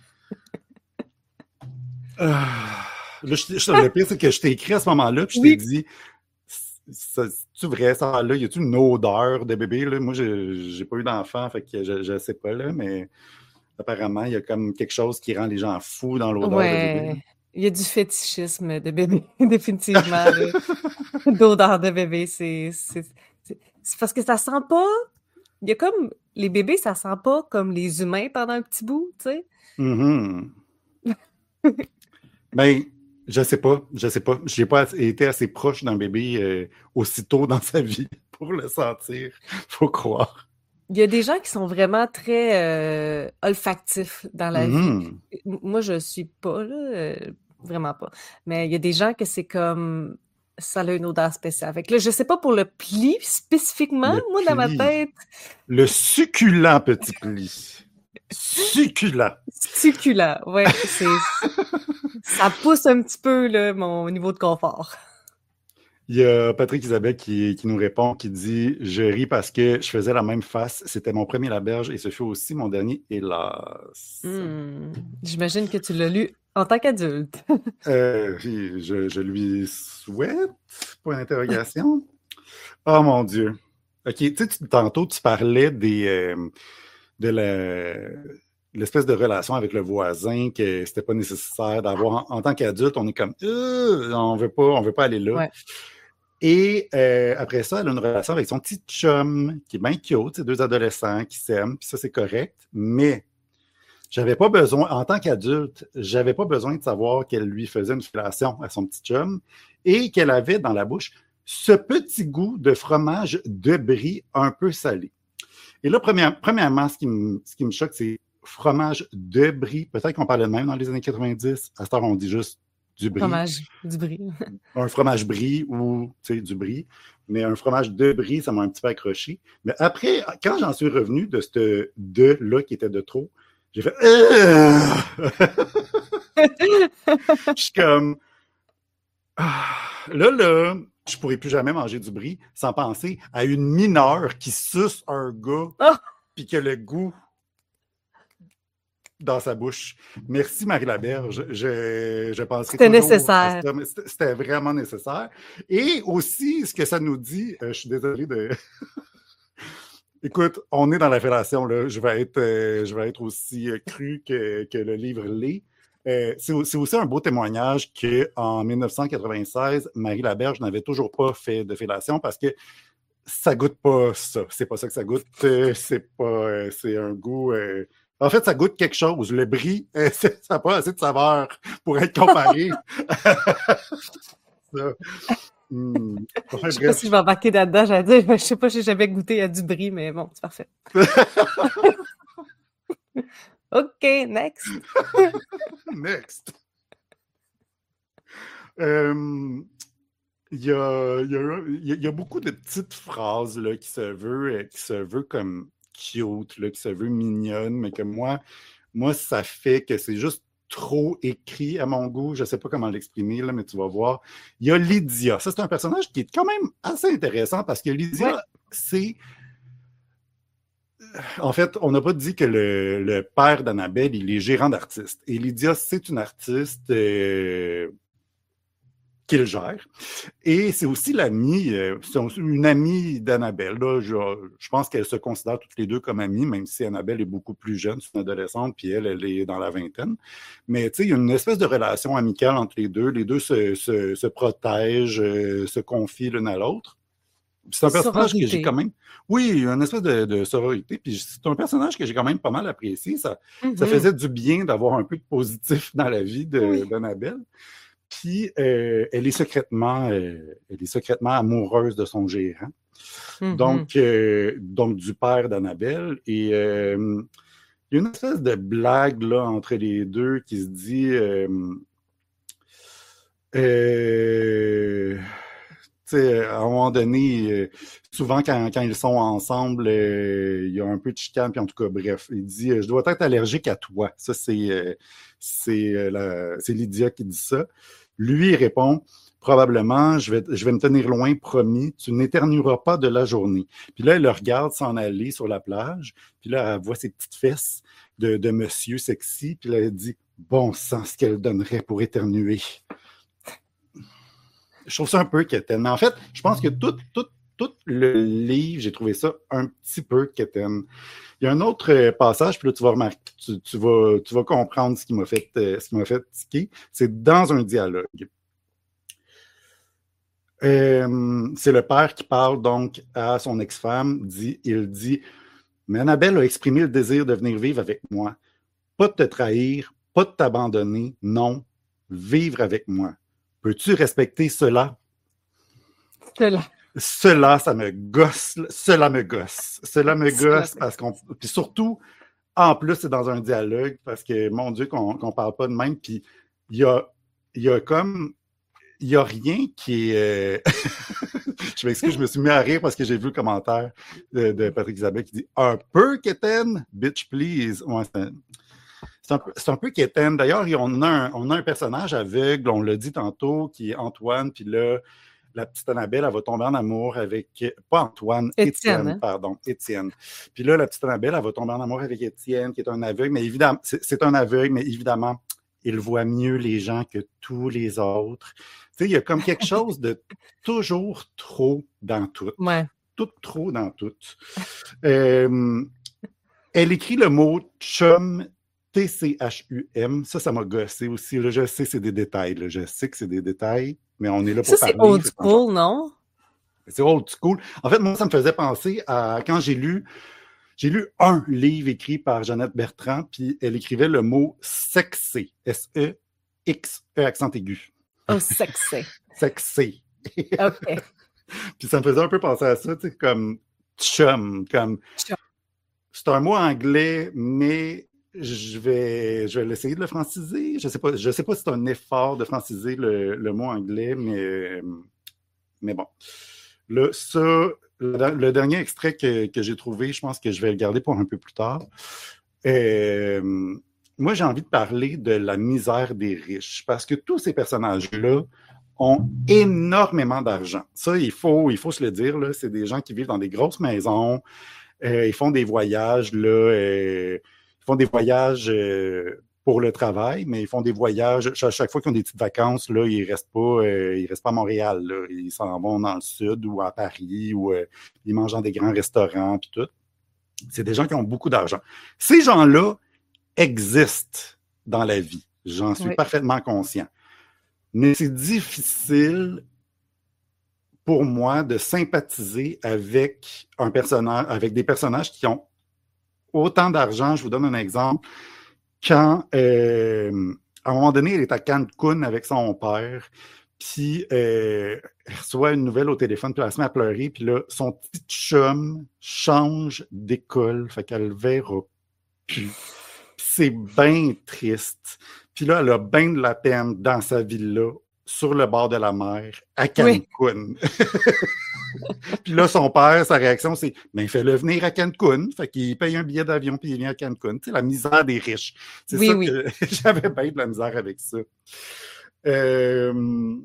[SPEAKER 1] Ah, là, je, je, le pire, c'est que je t'ai écrit à ce moment-là, puis je
[SPEAKER 2] Oui.
[SPEAKER 1] t'ai dit, c'est-tu vrai, ça, là, y a-tu une odeur de bébé, là? Moi, j'ai pas eu d'enfant, fait que je, je sais pas, là, mais apparemment, il y a comme quelque chose qui rend les gens fous dans l'odeur
[SPEAKER 2] Ouais.
[SPEAKER 1] de bébé. Là.
[SPEAKER 2] Il y a du fétichisme de bébé, définitivement. D'odeur de bébé, c'est parce que ça sent pas... Il y a comme... Les bébés, ça sent pas comme les humains pendant un petit bout, tu sais.
[SPEAKER 1] Mm-hmm. Ben, je sais pas, je sais pas. Je n'ai pas été assez proche d'un bébé euh, aussitôt dans sa vie pour le sentir, faut croire.
[SPEAKER 2] Il y a des gens qui sont vraiment très euh, olfactifs dans la
[SPEAKER 1] mm-hmm.
[SPEAKER 2] vie. Moi, je suis pas, là, euh, vraiment pas. Mais il y a des gens que c'est comme... Ça a une odeur spéciale. Fait que là, je sais pas pour le pli spécifiquement,
[SPEAKER 1] le
[SPEAKER 2] moi,
[SPEAKER 1] pli.
[SPEAKER 2] dans ma tête...
[SPEAKER 1] Le succulent petit pli. Succulent.
[SPEAKER 2] Succulent, ouais. c'est Ça pousse un petit peu là, mon niveau de confort.
[SPEAKER 1] Il y a Patrick Isabelle qui, qui nous répond, qui dit « Je ris parce que je faisais la même face. C'était mon premier Laberge et ce fut aussi mon dernier, hélas.
[SPEAKER 2] Hmm. » J'imagine que tu l'as lu en tant qu'adulte.
[SPEAKER 1] euh, je, je lui souhaite, point d'interrogation. Oh mon Dieu. OK, tu sais, tu- tantôt, tu parlais des, euh, de la, l'espèce de relation avec le voisin, que c'était pas nécessaire d'avoir. En, en tant qu'adulte, on est comme euh, on veut pas, on veut pas aller là.
[SPEAKER 2] Ouais.
[SPEAKER 1] Et euh, après ça, elle a une relation avec son petit chum, qui est bien cute, c'est deux adolescents qui s'aiment, puis ça, c'est correct. Mais j'avais pas besoin, en tant qu'adulte, j'avais pas besoin de savoir qu'elle lui faisait une fellation à son petit chum et qu'elle avait dans la bouche ce petit goût de fromage de brie un peu salé. Et là, première, premièrement, ce qui me, ce qui me choque, c'est fromage de brie. Peut-être qu'on parlait de même dans les années quatre-vingt-dix. À cette heure, on dit juste du brie.
[SPEAKER 2] Fromage, du brie.
[SPEAKER 1] Un fromage brie ou, tu sais, du brie. Mais un fromage de brie, ça m'a un petit peu accroché. Mais après, quand j'en suis revenu de ce de-là qui était de trop, j'ai fait euh! Je suis comme ah, là, là, je pourrais plus jamais manger du brie sans penser à une mineure qui suce un gars
[SPEAKER 2] Oh!
[SPEAKER 1] puis qui a le goût dans sa bouche. Merci Marie Laberge. Je, je penserai
[SPEAKER 2] C'était
[SPEAKER 1] toujours
[SPEAKER 2] nécessaire.
[SPEAKER 1] à ça, mais c'était, c'était vraiment nécessaire. Et aussi, ce que ça nous dit, euh, je suis désolé de... Écoute, on est dans la fellation, là. Je vais être, euh, je vais être aussi euh, cru que, que le livre l'est. Euh, c'est, c'est aussi un beau témoignage qu'en dix-neuf cent quatre-vingt-seize, Marie Laberge n'avait toujours pas fait de fellation parce que ça goûte pas ça. C'est pas ça que ça goûte. Euh, c'est pas, euh, c'est un goût. Euh... En fait, ça goûte quelque chose. Le brie, euh, ça n'a pas assez de saveur pour être comparé. ça. Hmm. Enfin,
[SPEAKER 2] je sais pas si je vais embarquer là-dedans. J'allais dire, je sais pas si j'ai jamais goûté à du brie, mais bon, c'est parfait. OK, next.
[SPEAKER 1] Next. Euh, Il y, a, il, y a, il y a beaucoup de petites phrases là, qui se veulent qui se veut comme cute, là, qui se veut mignonne, mais que moi, moi, ça fait que c'est juste trop écrit à mon goût. Je ne sais pas comment l'exprimer, là, mais tu vas voir. Il y a Lydia. Ça, c'est un personnage qui est quand même assez intéressant parce que Lydia, ouais. c'est... En fait, on n'a pas dit que le, le père d'Annabelle, il est gérant d'artistes. Et Lydia, c'est une artiste... Euh... qu'il gère. Et c'est aussi l'amie, euh, c'est une amie d'Annabelle. Là. Je, je pense qu'elles se considèrent toutes les deux comme amies, même si Annabelle est beaucoup plus jeune, c'est une adolescente, puis elle, elle est dans la vingtaine. Mais tu sais, il y a une espèce de relation amicale entre les deux. Les deux se, se, se protègent, euh, se confient l'une à l'autre. C'est un personnage sororité. Que j'ai quand même... Oui, une espèce de, de sororité. Puis c'est un personnage que j'ai quand même pas mal apprécié. Ça, mm-hmm. ça faisait du bien d'avoir un peu de positif dans la vie de, oui. d'Annabelle. Puis, euh, elle est secrètement, euh, elle est secrètement amoureuse de son gérant, mm-hmm. donc, euh, donc du père d'Annabelle. Et euh, il y a une espèce de blague là, entre les deux qui se dit... Euh, euh, à un moment donné, euh, souvent quand, quand ils sont ensemble, euh, il y a un peu de chicane, puis en tout cas, bref, il dit « Je dois être allergique à toi ». Ça, c'est, euh, c'est, euh, la, c'est Lydia qui dit ça. Lui, il répond « Probablement, je vais, je vais me tenir loin, promis, tu n'éternueras pas de la journée. » Puis là, elle le regarde s'en aller sur la plage, puis là, elle voit ses petites fesses de, de monsieur sexy, puis là, elle dit « Bon sang, ce qu'elle donnerait pour éternuer. » Je trouve ça un peu quétaine. Mais en fait, je pense que tout, tout, tout le livre, j'ai trouvé ça un petit peu quétaine. Il y a un autre passage, puis là, tu vas remarquer, tu, tu, vas, tu vas comprendre ce qui m'a fait, euh, ce qui m'a fait tiquer. C'est dans un dialogue. Euh, c'est le père qui parle donc à son ex-femme. Dit, il dit « Mais Annabelle a exprimé le désir de venir vivre avec moi. Pas de te trahir, pas de t'abandonner, non, vivre avec moi. Peux-tu respecter cela? »
[SPEAKER 2] Cela.
[SPEAKER 1] Cela, ça me gosse. Cela me gosse. Cela me gosse cela. Parce qu'on... Puis surtout, en plus, c'est dans un dialogue parce que, mon Dieu, qu'on qu'on parle pas de même. Puis il y a, il y a comme... Il n'y a rien qui est... Euh... je m'excuse, je me suis mis à rire parce que j'ai vu le commentaire de, de Patrick Isabelle qui dit « Un peu quétaine, bitch, please. » Ouais, c'est un... C'est un, peu, c'est un peu quétaine. D'ailleurs, on a, un, on a un personnage aveugle, on l'a dit tantôt, qui est Antoine, puis là, la petite Annabelle, elle va tomber en amour avec, pas Antoine,
[SPEAKER 2] Étienne,
[SPEAKER 1] Étienne,
[SPEAKER 2] hein?
[SPEAKER 1] pardon, Étienne. Puis là, la petite Annabelle, elle va tomber en amour avec Étienne, qui est un aveugle, mais évidemment, c'est, c'est un aveugle, mais évidemment, il voit mieux les gens que tous les autres. Tu sais, il y a comme quelque chose de toujours trop dans tout.
[SPEAKER 2] Ouais.
[SPEAKER 1] Tout trop dans tout. Euh, elle écrit le mot chum, T C H U M. Ça, ça m'a gossé aussi. Là. Je sais, c'est des détails. Là. Je sais que c'est des détails, mais on est là pour
[SPEAKER 2] Ça, c'est
[SPEAKER 1] parler.
[SPEAKER 2] old school, non?
[SPEAKER 1] C'est old school. En fait, moi, ça me faisait penser à quand j'ai lu, j'ai lu un livre écrit par Jeannette Bertrand, puis elle écrivait le mot sexé. S E X E accent aigu.
[SPEAKER 2] Oh, sexé.
[SPEAKER 1] Sexé.
[SPEAKER 2] OK.
[SPEAKER 1] Puis ça me faisait un peu penser à ça, tu sais, comme chum, comme...
[SPEAKER 2] Chum.
[SPEAKER 1] C'est un mot anglais, mais je vais, je vais l'essayer de le franciser. Je sais pas, je sais pas si c'est un effort de franciser le, le mot anglais, mais, mais bon. Là, ça, le, le dernier extrait que, que j'ai trouvé, je pense que je vais le garder pour un peu plus tard. Euh, moi, j'ai envie de parler de la misère des riches, parce que tous ces personnages-là ont énormément d'argent. Ça, il faut, il faut se le dire, là, c'est des gens qui vivent dans des grosses maisons, euh, ils font des voyages, là, euh, ils font des voyages euh, pour le travail, mais ils font des voyages, chaque, chaque fois qu'ils ont des petites vacances, là, ils restent pas, euh, ils restent pas à Montréal, là, ils s'en vont dans le sud ou à Paris, ou euh, ils mangent dans des grands restaurants, puis tout. C'est des gens qui ont beaucoup d'argent. Ces gens-là existent dans la vie. J'en suis oui. parfaitement conscient. Mais c'est difficile pour moi de sympathiser avec un personnage, avec des personnages qui ont autant d'argent. Je vous donne un exemple. Quand, euh, à un moment donné, elle est à Cancun avec son père, puis euh, elle reçoit une nouvelle au téléphone, puis elle se met à pleurer, puis là, son petit chum change d'école, fait qu'elle le verra plus. C'est bien triste. Puis là, elle a bien de la peine dans sa villa, sur le bord de la mer, à Cancun. Oui. Puis là, son père, sa réaction, c'est « Ben, fais-le venir à Cancun. » Fait qu'il paye un billet d'avion, puis il vient à Cancun. Tu sais, la misère des riches. C'est oui, ça oui. que j'avais bien de la misère avec ça. Euh...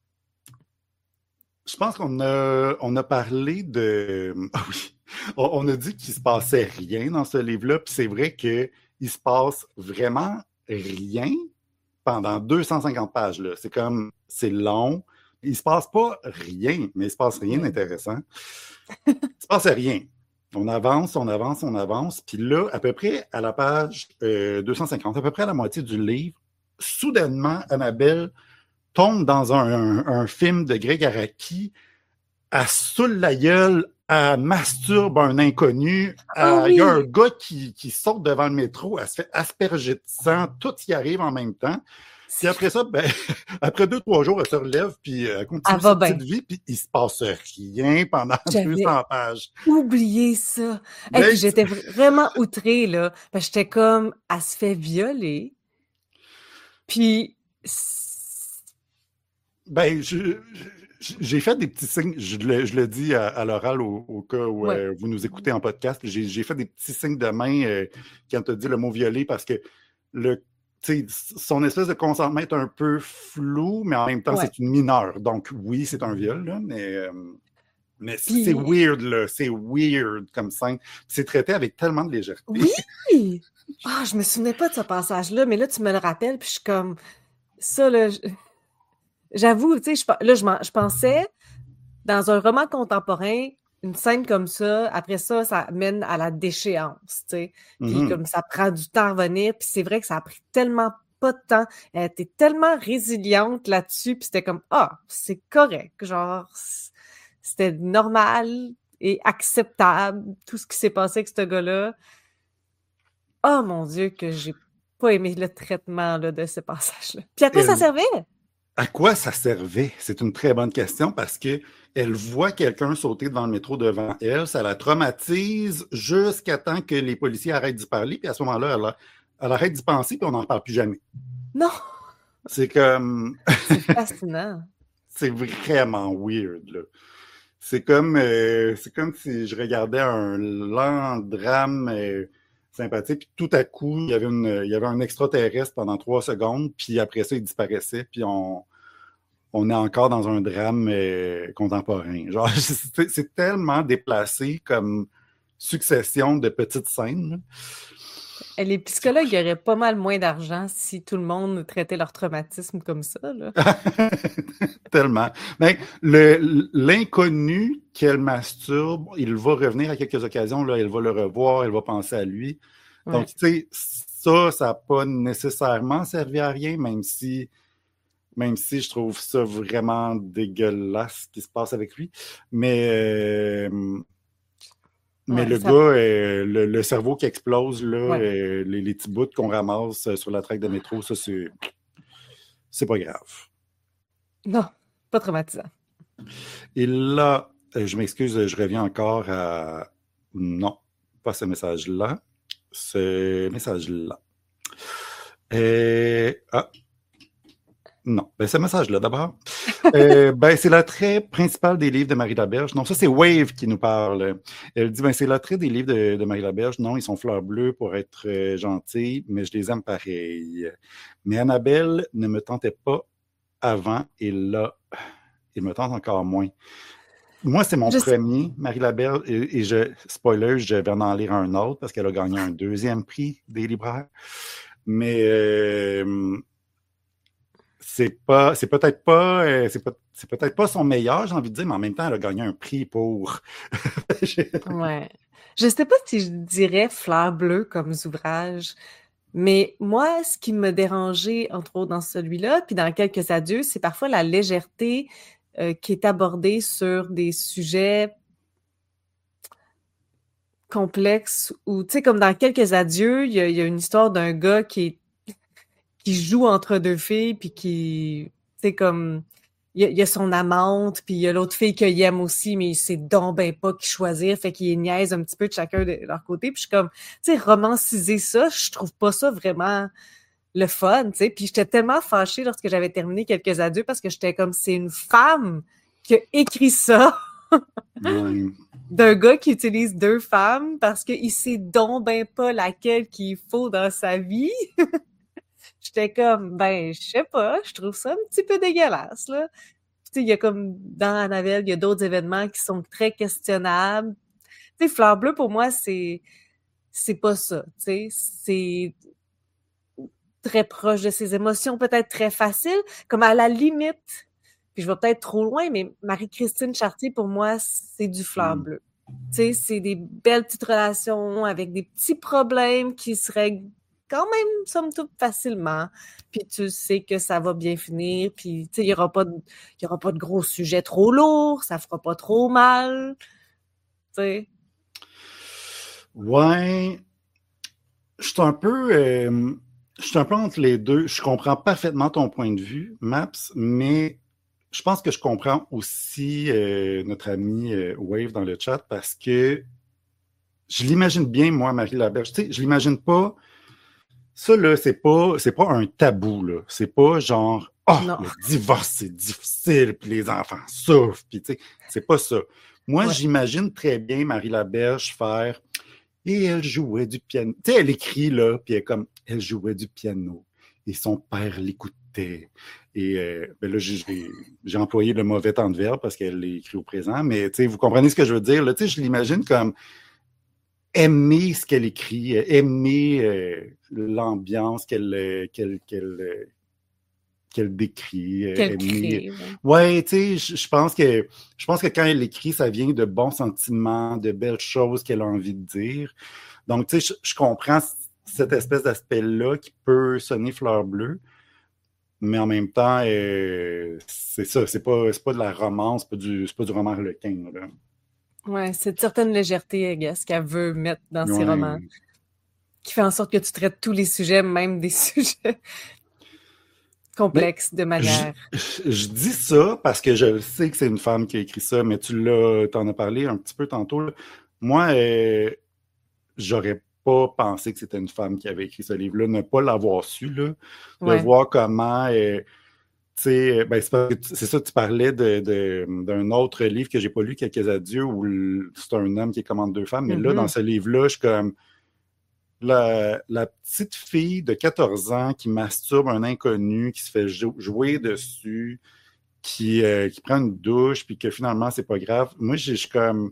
[SPEAKER 1] Je pense qu'on a, on a parlé de... Ah oui, on a dit qu'il se passait rien dans ce livre-là, puis c'est vrai qu'il se passe vraiment rien pendant deux cent cinquante pages. Là. C'est comme, c'est long. Il se passe pas rien, mais il se passe rien d'intéressant. Il se passe rien. On avance, on avance, on avance. Puis là, à peu près à la page euh, deux cent cinquante, à peu près à la moitié du livre, soudainement, Annabelle tombe dans un, un, un film de Greg Araki, elle saoule la gueule, elle masturbe un inconnu, il oh oui. y a un gars qui, qui saute devant le métro, elle se fait asperger de sang, tout y arrive en même temps. Puis après ça, ben, après deux, trois jours, elle se relève, puis elle continue elle sa petite bien. vie, puis il se passe rien pendant J'avais deux cents pages.
[SPEAKER 2] Oublié ça. Et puis j'étais vraiment outrée, là. Parce que j'étais comme, elle se fait violer, puis...
[SPEAKER 1] Ben, je... J'ai fait des petits signes, je le, je le dis à, à l'oral au, au cas où ouais. euh, vous nous écoutez en podcast, j'ai, j'ai fait des petits signes de main euh, quand tu as dit le mot violer parce que le, son espèce de consentement est un peu flou, mais en même temps, ouais. c'est une mineure. Donc oui, c'est un viol, là, mais, euh, mais Puis... c'est weird, là, c'est weird comme scène. C'est traité avec tellement de légèreté.
[SPEAKER 2] Oui! Ah, oh, je me souvenais pas de ce passage-là, mais là, tu me le rappelles, puis je suis comme, ça, là... Je... J'avoue, tu sais, là, je, je pensais, dans un roman contemporain, une scène comme ça, après ça, ça mène à la déchéance, tu sais. Puis mm-hmm. comme ça prend du temps à revenir, puis c'est vrai que ça a pris tellement pas de temps. Elle était tellement résiliente là-dessus, puis c'était comme, ah, c'est correct, genre, c'était normal et acceptable, tout ce qui s'est passé avec ce gars-là. Oh mon Dieu, que j'ai pas aimé le traitement là, de ce passage-là. Puis à quoi Elle... ça servait?
[SPEAKER 1] À quoi ça servait? C'est une très bonne question parce que elle voit quelqu'un sauter devant le métro devant elle, ça la traumatise jusqu'à temps que les policiers arrêtent d'y parler, puis à ce moment-là, elle, elle arrête d'y penser, puis on n'en parle plus jamais.
[SPEAKER 2] Non!
[SPEAKER 1] C'est comme...
[SPEAKER 2] C'est fascinant.
[SPEAKER 1] C'est vraiment weird, là. C'est comme, euh, c'est comme si je regardais un lent drame... Euh, sympathique. Puis tout à coup, il y avait une, il y avait un extraterrestre pendant trois secondes, puis après ça, il disparaissait, puis on, on est encore dans un drame euh, contemporain. Genre, c'est, c'est tellement déplacé comme succession de petites scènes. Là.
[SPEAKER 2] Et les psychologues auraient pas mal moins d'argent si tout le monde traitait leur traumatisme comme ça, là.
[SPEAKER 1] Tellement. Mais le, l'inconnu qu'elle masturbe, il va revenir à quelques occasions, là, elle va le revoir, elle va penser à lui.
[SPEAKER 2] Ouais.
[SPEAKER 1] Donc, tu sais, ça, ça n'a pas nécessairement servi à rien, même si, même si je trouve ça vraiment dégueulasse ce qui se passe avec lui. Mais, euh, mais
[SPEAKER 2] Ouais,
[SPEAKER 1] le
[SPEAKER 2] ça...
[SPEAKER 1] gars, euh, le, le cerveau qui explose, là,
[SPEAKER 2] Ouais.
[SPEAKER 1] euh, les, les petits bouts qu'on ramasse sur la traque de métro, ça, c'est, c'est pas grave.
[SPEAKER 2] Non, pas traumatisant.
[SPEAKER 1] Et là, euh, je m'excuse, je reviens encore à... Non, pas ce message-là. Ce message-là. Et... Ah, non, ben ce message-là d'abord. euh, ben, c'est l'attrait principal des livres de Marie Laberge. Non, ça, c'est Wave qui nous parle. Elle dit, ben, c'est l'attrait des livres de, de Marie Laberge. Non, ils sont fleurs bleues pour être euh, gentils, mais je les aime pareil. Mais Annabelle ne me tentait pas avant, et là, il me tente encore moins. Moi, c'est mon
[SPEAKER 2] Je sais-
[SPEAKER 1] premier, Marie Laberge, et, et je, spoiler, je vais en lire un autre parce qu'elle a gagné un deuxième prix des libraires. Mais euh, c'est pas, c'est peut-être pas, euh, c'est, pas, c'est peut-être pas son meilleur, j'ai envie de dire, mais en même temps, elle a gagné un prix pour.
[SPEAKER 2] Ouais. Je sais pas si je dirais fleurs bleues comme ouvrage, mais moi, ce qui me dérangeait, entre autres, dans celui-là, puis dans quelques adieux, c'est parfois la légèreté euh, qui est abordée sur des sujets complexes ou, tu sais, comme dans quelques adieux, il y a, il y a une histoire d'un gars qui est qui joue entre deux filles, puis qui, tu sais, comme, il y, a, il y a son amante, puis il y a l'autre fille qu'il aime aussi, mais il sait donc ben pas qui choisir, fait qu'il niaise un petit peu de chacun de leur côté, puis je suis comme, tu sais, romanciser ça, je trouve pas ça vraiment le fun, tu sais, puis j'étais tellement fâchée lorsque j'avais terminé Quelques adieux, parce que j'étais comme, c'est une femme qui a écrit ça,
[SPEAKER 1] Ouais.
[SPEAKER 2] d'un gars qui utilise deux femmes, parce qu'il sait donc ben pas laquelle qu'il faut dans sa vie. J'étais comme, ben, je sais pas, je trouve ça un petit peu dégueulasse, là. Tu sais, il y a comme, dans Annabelle, il y a d'autres événements qui sont très questionnables. Tu sais, Fleur bleue, pour moi, c'est, c'est pas ça, tu sais. C'est très proche de ses émotions, peut-être très facile, comme à la limite, puis je vais peut-être trop loin, mais Marie-Christine Chartier, pour moi, c'est du Fleur
[SPEAKER 1] Mm.
[SPEAKER 2] bleue. Tu sais, c'est des belles petites relations avec des petits problèmes qui se règlent quand même, somme toute, facilement. Puis tu sais que ça va bien finir. Puis, tu sais, il n'y aura pas de, il y aura pas de gros sujets trop lourds. Ça fera pas trop mal. Tu sais.
[SPEAKER 1] Ouais. Je suis un peu... euh, je suis un peu entre les deux. Je comprends parfaitement ton point de vue, Maps, mais je pense que je comprends aussi euh, notre ami euh, Wave dans le chat parce que je l'imagine bien, moi, Marie Laberge. Tu sais, je l'imagine pas. Ça, là, c'est pas, c'est pas un tabou, là. C'est pas genre, oh,
[SPEAKER 2] Non.
[SPEAKER 1] le divorce, c'est difficile, puis les enfants souffrent, puis tu sais, c'est pas ça. Moi,
[SPEAKER 2] Ouais.
[SPEAKER 1] j'imagine très bien Marie Laberge faire, et elle jouait du piano. Tu sais, elle écrit, là, puis elle est comme, elle jouait du piano, et son père l'écoutait. Et euh, ben là, j'ai, j'ai employé le mauvais temps de verbe parce qu'elle l'écrit au présent, mais tu sais, vous comprenez ce que je veux dire, là. Tu sais, je l'imagine comme, aimer ce qu'elle écrit, aimer euh, l'ambiance qu'elle, euh, qu'elle, qu'elle, euh, qu'elle décrit, euh,
[SPEAKER 2] Qu'elle
[SPEAKER 1] aimer.
[SPEAKER 2] crée. Ouais.
[SPEAKER 1] Ouais, tu sais, je pense que je pense que quand elle écrit, ça vient de bons sentiments, de belles choses qu'elle a envie de dire. Donc, tu sais, je, je comprends cette espèce d'aspect-là qui peut sonner fleur bleue, mais en même temps, euh, c'est ça, c'est pas, c'est pas de la romance, c'est pas du, c'est pas du roman harlequin, là.
[SPEAKER 2] Ouais, c'est une certaine légèreté, I guess, qu'elle veut mettre dans ses romans,
[SPEAKER 1] Ouais.
[SPEAKER 2] qui fait en sorte que tu traites tous les sujets, même des sujets
[SPEAKER 1] Mais
[SPEAKER 2] complexes, de
[SPEAKER 1] je,
[SPEAKER 2] manière.
[SPEAKER 1] je dis ça parce que je sais que c'est une femme qui a écrit ça, mais tu l'as, t'en as parlé un petit peu tantôt, là. Moi, euh, j'aurais pas pensé que c'était une femme qui avait écrit ce livre-là, ne pas l'avoir su, là, de
[SPEAKER 2] Ouais.
[SPEAKER 1] voir comment, euh, tu sais, ben, c'est, pas- c'est ça, tu parlais de, de- d'un autre livre que j'ai pas lu, Quelques adieux, où le- c'est un homme qui commande deux femmes, mais là, dans
[SPEAKER 2] Mhm.
[SPEAKER 1] ce livre-là, je suis comme, la, la petite fille de quatorze ans qui masturbe un inconnu, qui se fait jou- jouer dessus, qui, euh, qui prend une douche, puis que finalement, c'est pas grave. Moi, je suis comme...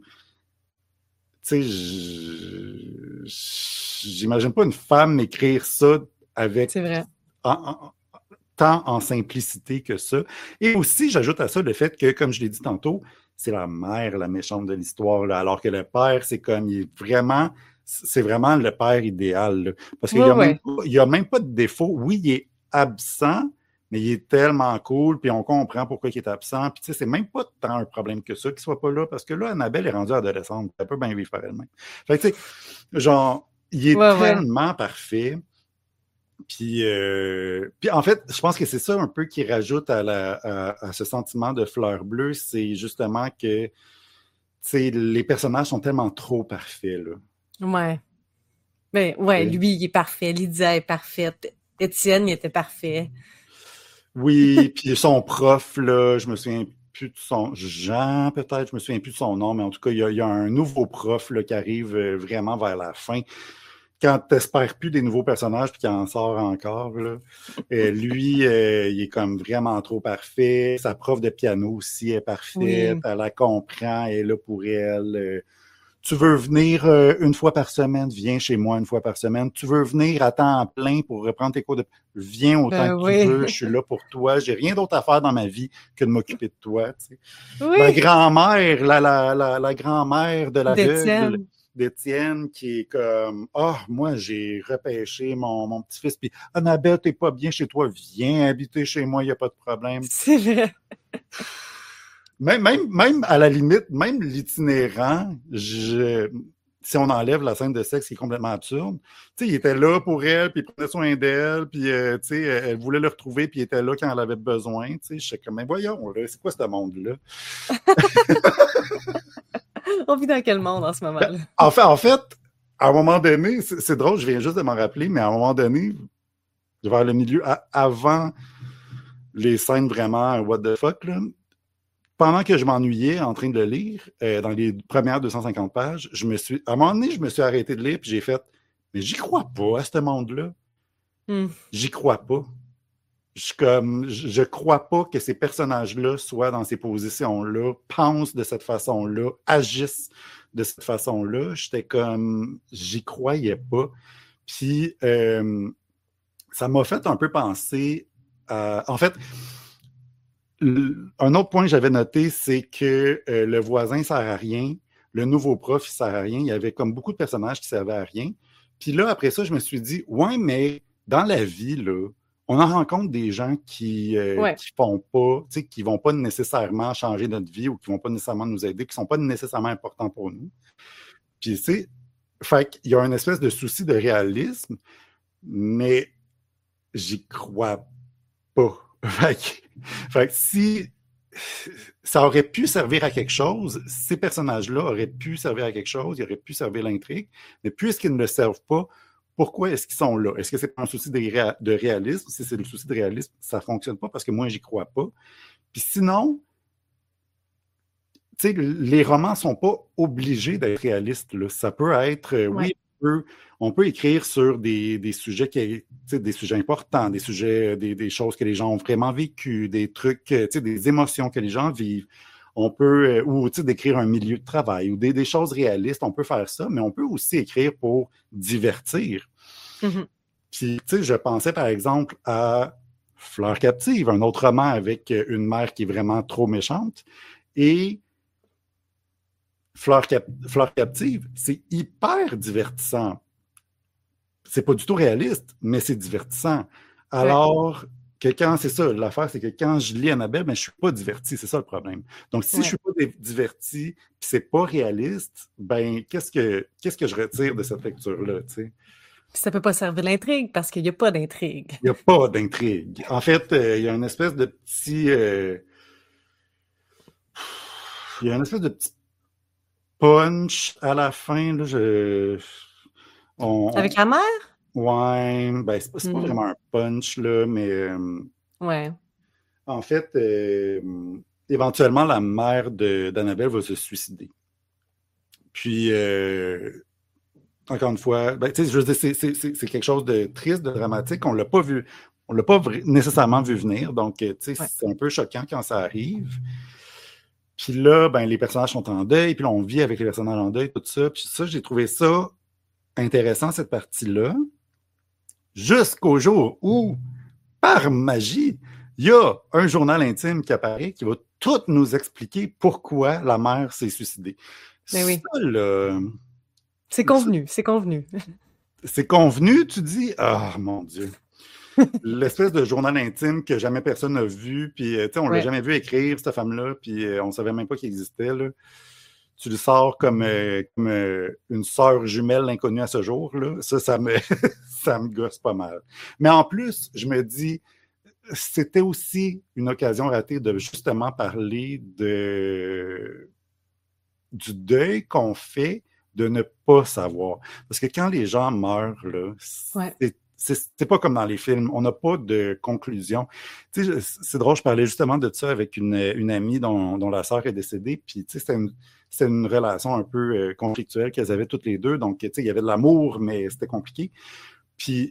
[SPEAKER 1] Tu sais, j'imagine pas une femme écrire ça avec...
[SPEAKER 2] C'est vrai.
[SPEAKER 1] En, en, tant en simplicité que ça. Et aussi, j'ajoute à ça le fait que, comme je l'ai dit tantôt, c'est la mère, la méchante de l'histoire, là, alors que le père, c'est comme, il est vraiment... C'est vraiment le père idéal. Là. Parce qu'il
[SPEAKER 2] Ouais,
[SPEAKER 1] n'y a,
[SPEAKER 2] ouais.
[SPEAKER 1] a même pas de défaut. Oui, il est absent, mais il est tellement cool, puis on comprend pourquoi il est absent. Puis tu sais, c'est même pas tant un problème que ça qu'il soit pas là, parce que là, Annabelle est rendue adolescente. Elle peut bien vivre par elle-même. Fait que tu sais, genre, il est
[SPEAKER 2] Ouais, ouais.
[SPEAKER 1] tellement parfait. Puis, euh, puis en fait, je pense que c'est ça un peu qui rajoute à, la, à, à ce sentiment de fleur bleue, c'est justement que tu sais, les personnages sont tellement trop parfaits, là.
[SPEAKER 2] Ouais. Mais ouais,
[SPEAKER 1] Et...
[SPEAKER 2] lui, il est parfait. Lydia est parfaite. Étienne, il était parfait.
[SPEAKER 1] Oui, puis son prof, là, je me souviens plus de son... Jean, peut-être, je me souviens plus de son nom, mais en tout cas, il y a, il y a un nouveau prof là, qui arrive vraiment vers la fin. Quand tu n'espères plus des nouveaux personnages puis qu'il en sort encore, là, euh, lui, euh, il est comme vraiment trop parfait. Sa prof de piano aussi est parfaite.
[SPEAKER 2] Oui.
[SPEAKER 1] Elle la comprend, elle est là pour elle. Euh, tu veux venir euh, une fois par semaine, viens chez moi une fois par semaine. Tu veux venir à temps plein pour reprendre tes cours de... Viens autant
[SPEAKER 2] Ben
[SPEAKER 1] que
[SPEAKER 2] oui.
[SPEAKER 1] tu veux, je suis là pour toi. J'ai rien d'autre à faire dans ma vie que de m'occuper de toi. Tu sais.
[SPEAKER 2] Oui.
[SPEAKER 1] La grand-mère, la, la, la, la grand-mère de l'aveugle, d'Étienne, qui est comme « Ah, oh, moi, j'ai repêché mon, mon petit-fils, puis Annabelle, t'es pas bien chez toi, viens habiter chez moi, il n'y a pas de problème. »
[SPEAKER 2] C'est vrai.
[SPEAKER 1] Même, même, même à la limite, même l'itinérant, je, si on enlève la scène de sexe qui est complètement absurde, tu sais, il était là pour elle, puis il prenait soin d'elle, puis euh, tu sais, elle voulait le retrouver, puis il était là quand elle avait besoin, tu sais, je sais comme, mais voyons, là, c'est quoi ce monde-là?
[SPEAKER 2] On vit dans quel monde en ce moment-là?
[SPEAKER 1] Ben, en fait, en fait, à un moment donné, c'est, c'est drôle, je viens juste de m'en rappeler, mais à un moment donné, vers le milieu, à, avant les scènes vraiment what the fuck, là, pendant que je m'ennuyais en train de le lire, euh, dans les premières deux cent cinquante pages, je me suis, à un moment donné, je me suis arrêté de lire, puis j'ai fait, mais j'y crois pas à ce monde-là. Mm. J'y crois pas. Je, comme, je crois pas que ces personnages-là soient dans ces positions-là, pensent de cette façon-là, agissent de cette façon-là. J'étais comme, j'y croyais pas. Puis, euh, ça m'a fait un peu penser à... En fait, un autre point que j'avais noté, c'est que euh, le voisin ne sert à rien, le nouveau prof, il ne sert à rien. Il y avait comme beaucoup de personnages qui ne servaient à rien. Puis là, après ça, je me suis dit, ouais, mais dans la vie, là, on en rencontre des gens qui euh,
[SPEAKER 2] ouais.
[SPEAKER 1] qui font pas, tu sais, qui vont pas nécessairement changer notre vie ou qui vont pas nécessairement nous aider, qui sont pas nécessairement importants pour nous. Puis, tu sais, fait qu'il y a une espèce de souci de réalisme, mais j'y crois pas. Fait que, fait que si ça aurait pu servir à quelque chose, ces personnages-là auraient pu servir à quelque chose, ils auraient pu servir l'intrigue, mais puisqu'ils ne le servent pas, pourquoi est-ce qu'ils sont là? Est-ce que c'est un souci de, ré- de réalisme? Si c'est le souci de réalisme, ça ne fonctionne pas parce que moi, j'y crois pas. Puis sinon, tu sais, les romans ne sont pas obligés d'être réalistes. Là. Ça peut être, euh, ouais. oui, on peut, on peut écrire sur des, des sujets qui, des sujets importants, des sujets, des, des choses que les gens ont vraiment vécues, des trucs, des émotions que les gens vivent. On peut, euh, ou d'écrire un milieu de travail ou des, des choses réalistes, on peut faire ça, mais on peut aussi écrire pour divertir. Mm-hmm. Puis, tu sais, je pensais par exemple à Fleur captive, un autre roman avec une mère qui est vraiment trop méchante. Et Fleur, cap- Fleur captive, c'est hyper divertissant. C'est pas du tout réaliste, mais c'est divertissant. Alors, ouais. que quand, c'est ça, l'affaire, c'est que quand je lis Annabelle, ben, je suis pas diverti, c'est ça le problème. Donc, si ouais. je suis pas diverti, puis c'est pas réaliste, ben, qu'est-ce que, qu'est-ce que je retire de cette lecture-là, tu sais?
[SPEAKER 2] Ça peut pas servir l'intrigue parce qu'il n'y a pas d'intrigue.
[SPEAKER 1] Il n'y a pas d'intrigue. En fait, euh, il y a une espèce de petit... Euh... Il y a une espèce de petit punch à la fin, là, je... On,
[SPEAKER 2] Avec la mère?
[SPEAKER 1] Ouais, ben c'est pas, c'est pas mm. vraiment un punch, là, mais... Euh,
[SPEAKER 2] ouais.
[SPEAKER 1] En fait, euh, éventuellement, la mère de, d'Annabelle va se suicider. Puis, euh, encore une fois, ben, tu sais, je veux dire, c'est, c'est, c'est quelque chose de triste, de dramatique. On l'a pas vu... on l'a pas vra- nécessairement vu venir, donc tu sais,
[SPEAKER 2] Ouais.
[SPEAKER 1] c'est un peu choquant quand ça arrive. Puis là, ben, les personnages sont en deuil, puis là, on vit avec les personnages en deuil, tout ça. Puis ça, j'ai trouvé ça intéressant, cette partie-là, jusqu'au jour où, par magie, il y a un journal intime qui apparaît qui va tout nous expliquer pourquoi la mère s'est suicidée.
[SPEAKER 2] Mais oui.
[SPEAKER 1] Ça, là,
[SPEAKER 2] C'est convenu, c'est convenu.
[SPEAKER 1] c'est convenu, tu dis? Ah, mon Dieu. L'espèce de journal intime que jamais personne n'a vu, puis euh, tu sais, on l'a
[SPEAKER 2] Ouais.
[SPEAKER 1] jamais vu écrire, cette femme-là, puis euh, on savait même pas qu'il existait, là. Tu le sors comme, euh, comme euh, une sœur jumelle inconnue à ce jour, là. Ça, ça me, ça me gosse pas mal. Mais en plus, je me dis, c'était aussi une occasion ratée de justement parler de, du deuil qu'on fait de ne pas savoir. Parce que quand les gens meurent, là,
[SPEAKER 2] Ouais.
[SPEAKER 1] c'est, c'est, c'est pas comme dans les films. On n'a pas de conclusion. Tu sais, je- c'est drôle, je parlais justement de ça avec une, une amie dont, dont la sœur est décédée. Puis, tu sais, c'était une, c'était une relation un peu euh, conflictuelle qu'elles avaient toutes les deux. Donc, tu sais, il y avait de l'amour, mais c'était compliqué. Puis,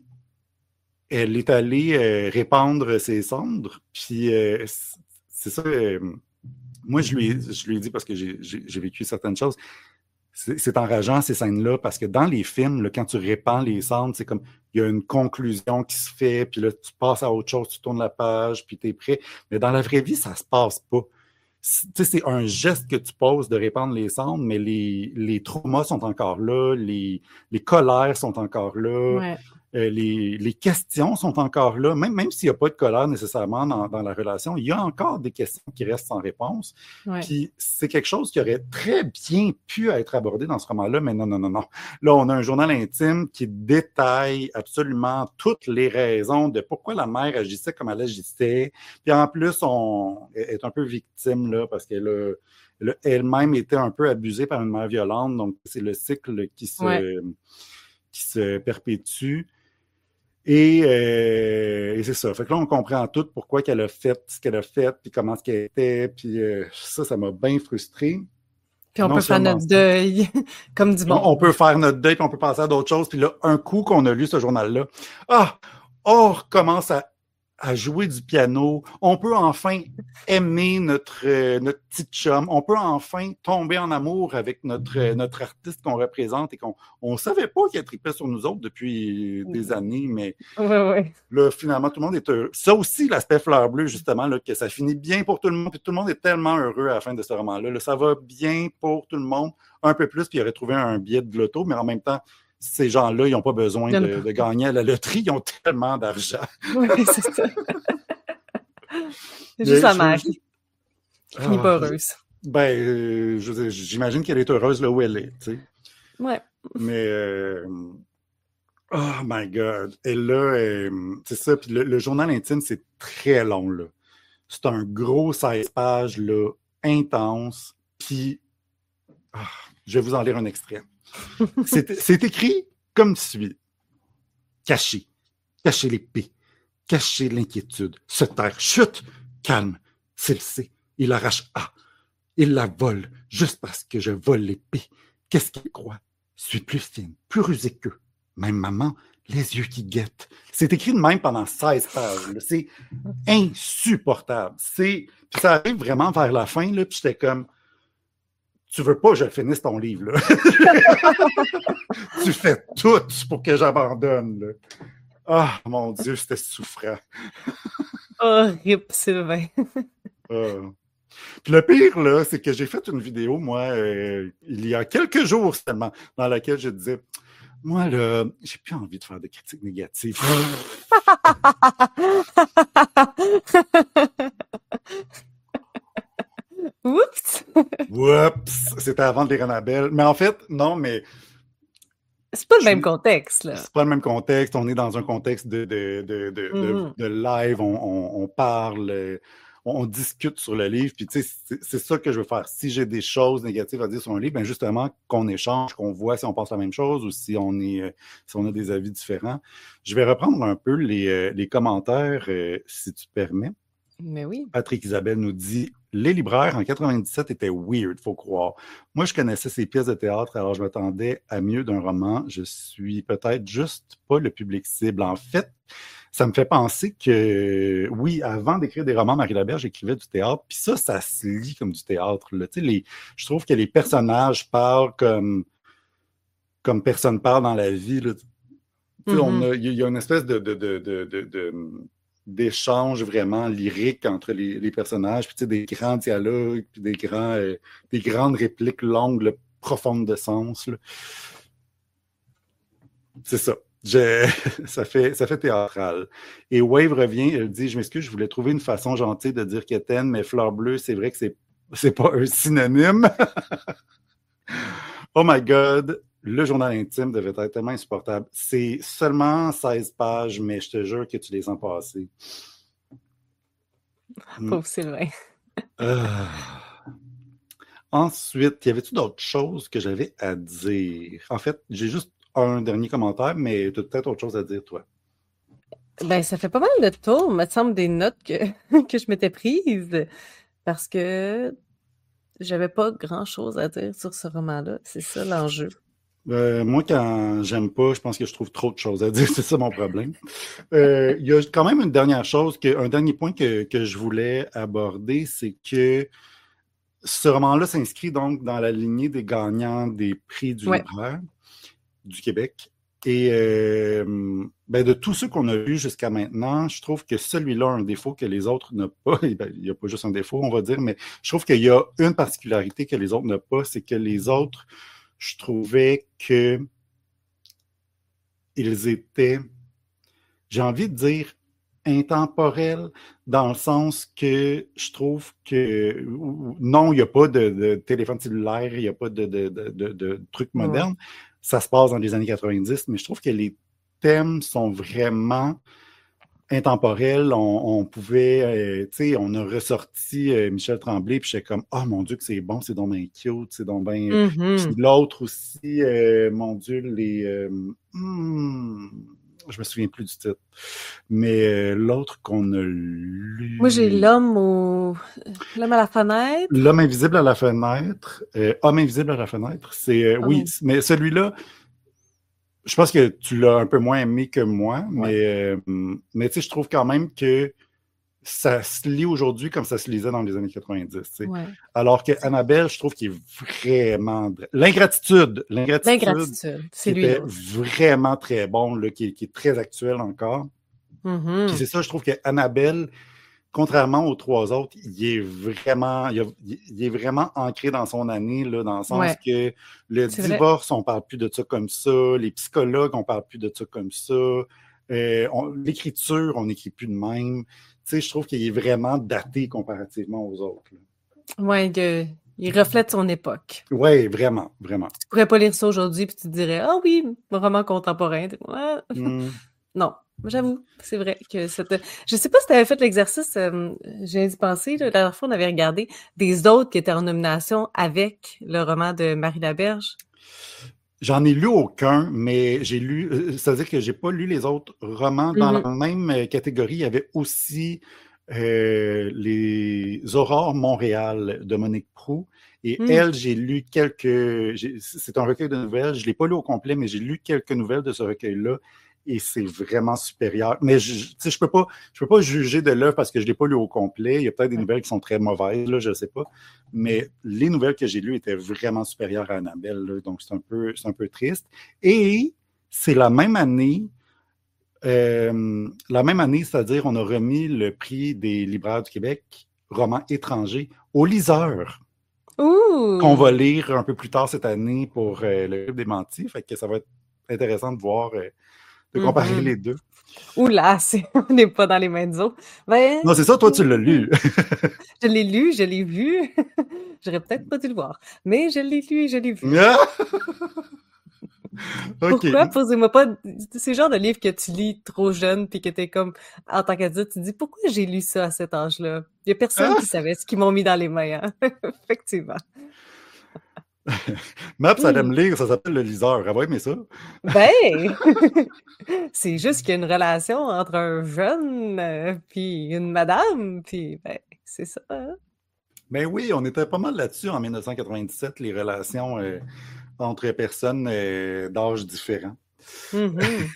[SPEAKER 1] elle est allée euh, répandre ses cendres. Puis, euh, c'est c'est ça. euh, moi, je lui, ai, je lui ai dit, parce que j'ai, j'ai, j'ai vécu certaines choses, c'est, c'est enrageant ces scènes-là, parce que dans les films, là, quand tu répands les cendres, c'est comme, il y a une conclusion qui se fait, puis là, tu passes à autre chose, tu tournes la page, puis tu es prêt. Mais dans la vraie vie, ça se passe pas. C'est, tu sais, c'est un geste que tu poses de répandre les cendres, mais les, les traumas sont encore là, les, les colères sont encore là,
[SPEAKER 2] Ouais.
[SPEAKER 1] euh, les, les questions sont encore là. Même, même s'il n'y a pas de colère nécessairement dans, dans la relation, il y a encore des questions qui restent sans réponse.
[SPEAKER 2] Ouais.
[SPEAKER 1] Puis c'est quelque chose qui aurait très bien pu être abordé dans ce roman-là, mais non, non, non, non. Là, on a un journal intime qui détaille absolument toutes les raisons de pourquoi la mère agissait comme elle agissait. Puis en plus, on est un peu victime, là, parce qu'elle a, elle a elle-même été un peu abusée par une mère violente. Donc, c'est le cycle qui se,
[SPEAKER 2] Ouais.
[SPEAKER 1] qui se perpétue. Et, euh, et c'est ça. Fait que là, on comprend tout pourquoi qu'elle a fait ce qu'elle a fait, puis comment ce qu'elle était. Puis euh, ça, ça m'a bien frustré.
[SPEAKER 2] Puis on
[SPEAKER 1] Non
[SPEAKER 2] peut faire
[SPEAKER 1] seulement
[SPEAKER 2] notre
[SPEAKER 1] ça,
[SPEAKER 2] deuil comme du
[SPEAKER 1] on,
[SPEAKER 2] monde.
[SPEAKER 1] on peut faire notre deuil, puis on peut passer à d'autres choses. Puis là, un coup qu'on a lu ce journal-là, ah, on recommence à, à jouer du piano. On peut enfin aimer notre, euh, notre petit chum. On peut enfin tomber en amour avec notre, euh, notre artiste qu'on représente et qu'on on savait pas qu'il tripait sur nous autres depuis des années, mais
[SPEAKER 2] Ouais, ouais.
[SPEAKER 1] là, finalement, tout le monde est heureux. Ça aussi, l'aspect fleur bleue, justement, là, que ça finit bien pour tout le monde, puis tout le monde est tellement heureux à la fin de ce roman-là. Là, ça va bien pour tout le monde, un peu plus, puis il aurait trouvé un billet de loto, mais en même temps, ces gens-là, ils n'ont pas besoin
[SPEAKER 2] Il y en a
[SPEAKER 1] de,
[SPEAKER 2] pas.
[SPEAKER 1] de gagner à la loterie, ils ont tellement d'argent.
[SPEAKER 2] Oui, c'est ça. C'est
[SPEAKER 1] Mais
[SPEAKER 2] juste la
[SPEAKER 1] je veux
[SPEAKER 2] mère
[SPEAKER 1] juste-
[SPEAKER 2] qui qui finit
[SPEAKER 1] Ah,
[SPEAKER 2] pas
[SPEAKER 1] je-
[SPEAKER 2] heureuse.
[SPEAKER 1] ben, euh, je veux dire, j'imagine qu'elle est heureuse là où elle est, tu sais.
[SPEAKER 2] Ouais.
[SPEAKER 1] Mais, euh, oh my God. Et là, euh, c'est ça. Puis le, le journal intime, c'est très long, là. C'est un gros seize pages, là, intense. Puis, ah, je vais vous en lire un extrait. C'est, c'est écrit comme suit. Caché. Cacher l'épée. Cacher l'inquiétude. Se taire. Chut. Calme. S'il sait. Il arrache A. Il la vole. Juste parce que je vole l'épée. Qu'est-ce qu'il croit? Je suis plus fine, plus rusée qu'eux. Même maman, les yeux qui guettent. C'est écrit de même pendant seize pages. Là. C'est insupportable. C'est... Puis ça arrive vraiment vers la fin, là, puis j'étais comme, tu veux pas que je finisse ton livre, là. Tu fais tout pour que j'abandonne, là. Ah, mon Dieu, c'était souffrant.
[SPEAKER 2] Oh, rip Sylvain.
[SPEAKER 1] Ah. Puis le pire, là, c'est que j'ai fait une vidéo, moi, euh, il y a quelques jours seulement, dans laquelle je disais, moi, là, j'ai plus envie de faire des critiques négatives.
[SPEAKER 2] Oups!
[SPEAKER 1] Oups! C'était avant de lire Annabelle. Mais en fait, non, mais
[SPEAKER 2] C'est pas le
[SPEAKER 1] je-
[SPEAKER 2] même contexte, là.
[SPEAKER 1] c'est pas le même contexte. On est dans un contexte de, de, de, de, de-
[SPEAKER 2] Mhm.
[SPEAKER 1] de live. On, on- on parle, euh, on, on discute sur le livre. Puis, tu sais, c'est, c'est ça que je veux faire. Si j'ai des choses négatives à dire sur un livre, ben justement, qu'on échange, qu'on voit si on pense la même chose ou si on, est, euh, si on a des avis différents. Je vais reprendre un peu les, euh, les commentaires, euh, si tu permets.
[SPEAKER 2] Mais oui.
[SPEAKER 1] Patrick Isabelle nous dit « Les libraires en quatre-vingt-dix-sept étaient weird, faut croire. Moi, je connaissais ces pièces de théâtre, alors je m'attendais à mieux d'un roman. Je suis peut-être juste pas le public cible. En fait, ça me fait penser que, oui, avant d'écrire des romans, Marie Laberge écrivait du théâtre, puis ça, ça se lit comme du théâtre. Là. Tu sais, les, je trouve que les personnages parlent comme, comme personne parle dans la vie. Là. Tu sais, on a, il y a une espèce de, de, de, de, de, de d'échanges vraiment lyriques entre les, les personnages, puis tu sais, des grands dialogues, puis des, grands, euh, des grandes répliques longues, là, profondes de sens. Là. C'est ça. Je, ça, fait, ça fait théâtral. Et Wave revient, elle dit « Je m'excuse, je voulais trouver une façon gentille de dire quétaine, mais fleur bleue, c'est vrai que c'est, c'est pas un synonyme. » Oh my God! Le journal intime devait être tellement insupportable. C'est seulement seize pages, mais je te jure que tu les sens passer.
[SPEAKER 2] Pauvre Sylvain.
[SPEAKER 1] Euh... Ensuite, y avait-tu d'autres choses que j'avais à dire? En fait, j'ai juste un dernier commentaire, mais tu as peut-être autre chose à dire, toi.
[SPEAKER 2] Ben, ça fait pas mal de tours, me semble, des notes que, que je m'étais prises, parce que j'avais pas grand-chose à dire sur ce roman-là. C'est ça l'enjeu.
[SPEAKER 1] Euh, moi, quand j'aime pas, je pense que je trouve trop de choses à dire. C'est ça mon problème. Euh, il y a quand même une dernière chose, que, un dernier point que, que je voulais aborder, c'est que ce roman-là s'inscrit donc dans la lignée des gagnants des prix du
[SPEAKER 2] Ouais.
[SPEAKER 1] libraire du Québec. Et euh, ben de tous ceux qu'on a vus jusqu'à maintenant, je trouve que celui-là a un défaut que les autres n'ont pas. Ben, il n'y a pas juste un défaut, on va dire, mais je trouve qu'il y a une particularité que les autres n'ont pas, c'est que les autres, je trouvais que ils étaient, j'ai envie de dire, intemporels, dans le sens que je trouve que non, il n'y a pas de, de téléphone cellulaire, il n'y a pas de, de, de, de, de trucs modernes. Ouais. Ça se passe dans les années quatre-vingt-dix, mais je trouve que les thèmes sont vraiment intemporels. On, on pouvait, euh, tu sais, on a ressorti euh, Michel Tremblay, puis j'étais comme, oh mon Dieu, que c'est bon, c'est donc bien cute, c'est donc bien. Mm-hmm. Puis l'autre aussi, euh, mon Dieu, les. Euh, hmm, je me souviens plus du titre. Mais euh, l'autre qu'on a lu.
[SPEAKER 2] Moi, j'ai l'homme au. L'homme à la fenêtre.
[SPEAKER 1] L'homme invisible à la fenêtre. Euh, Homme invisible à la fenêtre. C'est. Euh, oh. Oui, mais celui-là. Je pense que tu l'as un peu moins aimé que moi, ouais. mais, euh, mais tu sais, je trouve quand même que ça se lit aujourd'hui comme ça se lisait dans les années quatre-vingt-dix. Ouais. Alors que Annabelle, je trouve qu'il est vraiment... L'ingratitude, l'ingratitude, l'ingratitude. C'est qui lui, était là. Vraiment très bon, là, qui, qui est très actuel encore. Mm-hmm. Puis c'est ça, je trouve que Annabelle, contrairement aux trois autres, il est vraiment, il, a, il est vraiment ancré dans son année, là, dans le sens ouais. que le c'est divorce, vrai. On ne parle plus de ça comme ça. Les psychologues, on ne parle plus de ça comme ça. Euh, on, l'écriture, on n'écrit plus de même. Tu sais, je trouve qu'il est vraiment daté comparativement aux autres.
[SPEAKER 2] Oui, il, il reflète son époque.
[SPEAKER 1] Oui, vraiment, vraiment.
[SPEAKER 2] Tu ne pourrais pas lire ça aujourd'hui et tu te dirais « Ah oui, roman contemporain. » ouais. mm. Non. J'avoue, c'est vrai que c'était... Je sais pas si tu avais fait l'exercice, euh, j'ai dû penser, là, la dernière fois, on avait regardé des autres qui étaient en nomination avec le roman de Marie Laberge.
[SPEAKER 1] J'en ai lu aucun, mais j'ai lu... Euh, c'est-à-dire que j'ai pas lu les autres romans. Dans mm-hmm. la même catégorie, il y avait aussi euh, les Aurores Montréal de Monique Proulx. Et mm. elle, j'ai lu quelques... J'ai... C'est un recueil de nouvelles. Je l'ai pas lu au complet, mais j'ai lu quelques nouvelles de ce recueil-là. Et c'est vraiment supérieur. Mais je ne je peux pas je peux pas juger de l'œuvre parce que je ne l'ai pas lu au complet. Il y a peut-être des nouvelles qui sont très mauvaises, là, je ne sais pas. Mais les nouvelles que j'ai lues étaient vraiment supérieures à Annabelle. Là, donc, c'est un peu, c'est un peu triste. Et c'est la même année, euh, la même année, c'est-à-dire on a remis le prix des libraires du Québec, roman étranger, aux liseurs.
[SPEAKER 2] Ouh.
[SPEAKER 1] Qu'on va lire un peu plus tard cette année pour euh, le Club des Mentis. Fait que ça va être intéressant de voir... Euh, de comparer mm-hmm. les deux.
[SPEAKER 2] Oula, on n'est pas dans les mêmes eaux. Ben,
[SPEAKER 1] non, c'est ça, toi, tu l'as lu.
[SPEAKER 2] Je l'ai lu, je l'ai vu. J'aurais peut-être pas dû le voir, mais je l'ai lu et je l'ai vu. Okay. Pourquoi? Posez-moi pas... C'est le genre de livre que tu lis trop jeune puis que t'es comme, en tant qu'adulte, tu te dis, pourquoi j'ai lu ça à cet âge-là? Il y a personne ah! qui savait ce qu'ils m'ont mis dans les mains. Hein? Effectivement.
[SPEAKER 1] Maps, elle aime
[SPEAKER 2] Mmh.
[SPEAKER 1] lire, ça s'appelle le liseur. Elle va aimer ça.
[SPEAKER 2] Ben! C'est juste qu'il y a une relation entre un jeune, euh, puis une madame, puis ben, c'est ça, hein?
[SPEAKER 1] Ben oui, on était pas mal là-dessus en dix-neuf cent quatre-vingt-dix-sept, les relations euh, entre personnes euh, d'âge différents.
[SPEAKER 2] Mhm.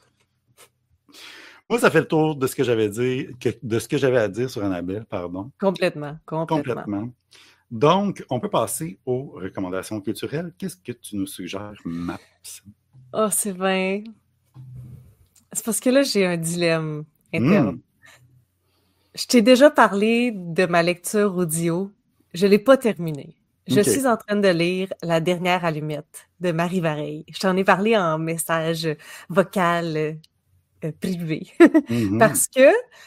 [SPEAKER 1] Moi, ça fait le tour de ce que j'avais dit, que- de ce que j'avais à dire sur Annabelle, pardon,
[SPEAKER 2] Complètement, complètement.
[SPEAKER 1] complètement. Donc, on peut passer aux recommandations culturelles. Qu'est-ce que tu nous suggères, Maps?
[SPEAKER 2] Oh, Sylvain! C'est parce que là, j'ai un dilemme interne.
[SPEAKER 1] Hmm,
[SPEAKER 2] Je t'ai déjà parlé de ma lecture audio. Je l'ai pas terminée. Je
[SPEAKER 1] OK.
[SPEAKER 2] suis en train de lire La dernière allumette de Marie Vareille. Je t'en ai parlé en message vocal euh, euh, privé.
[SPEAKER 1] Mhm.
[SPEAKER 2] Parce que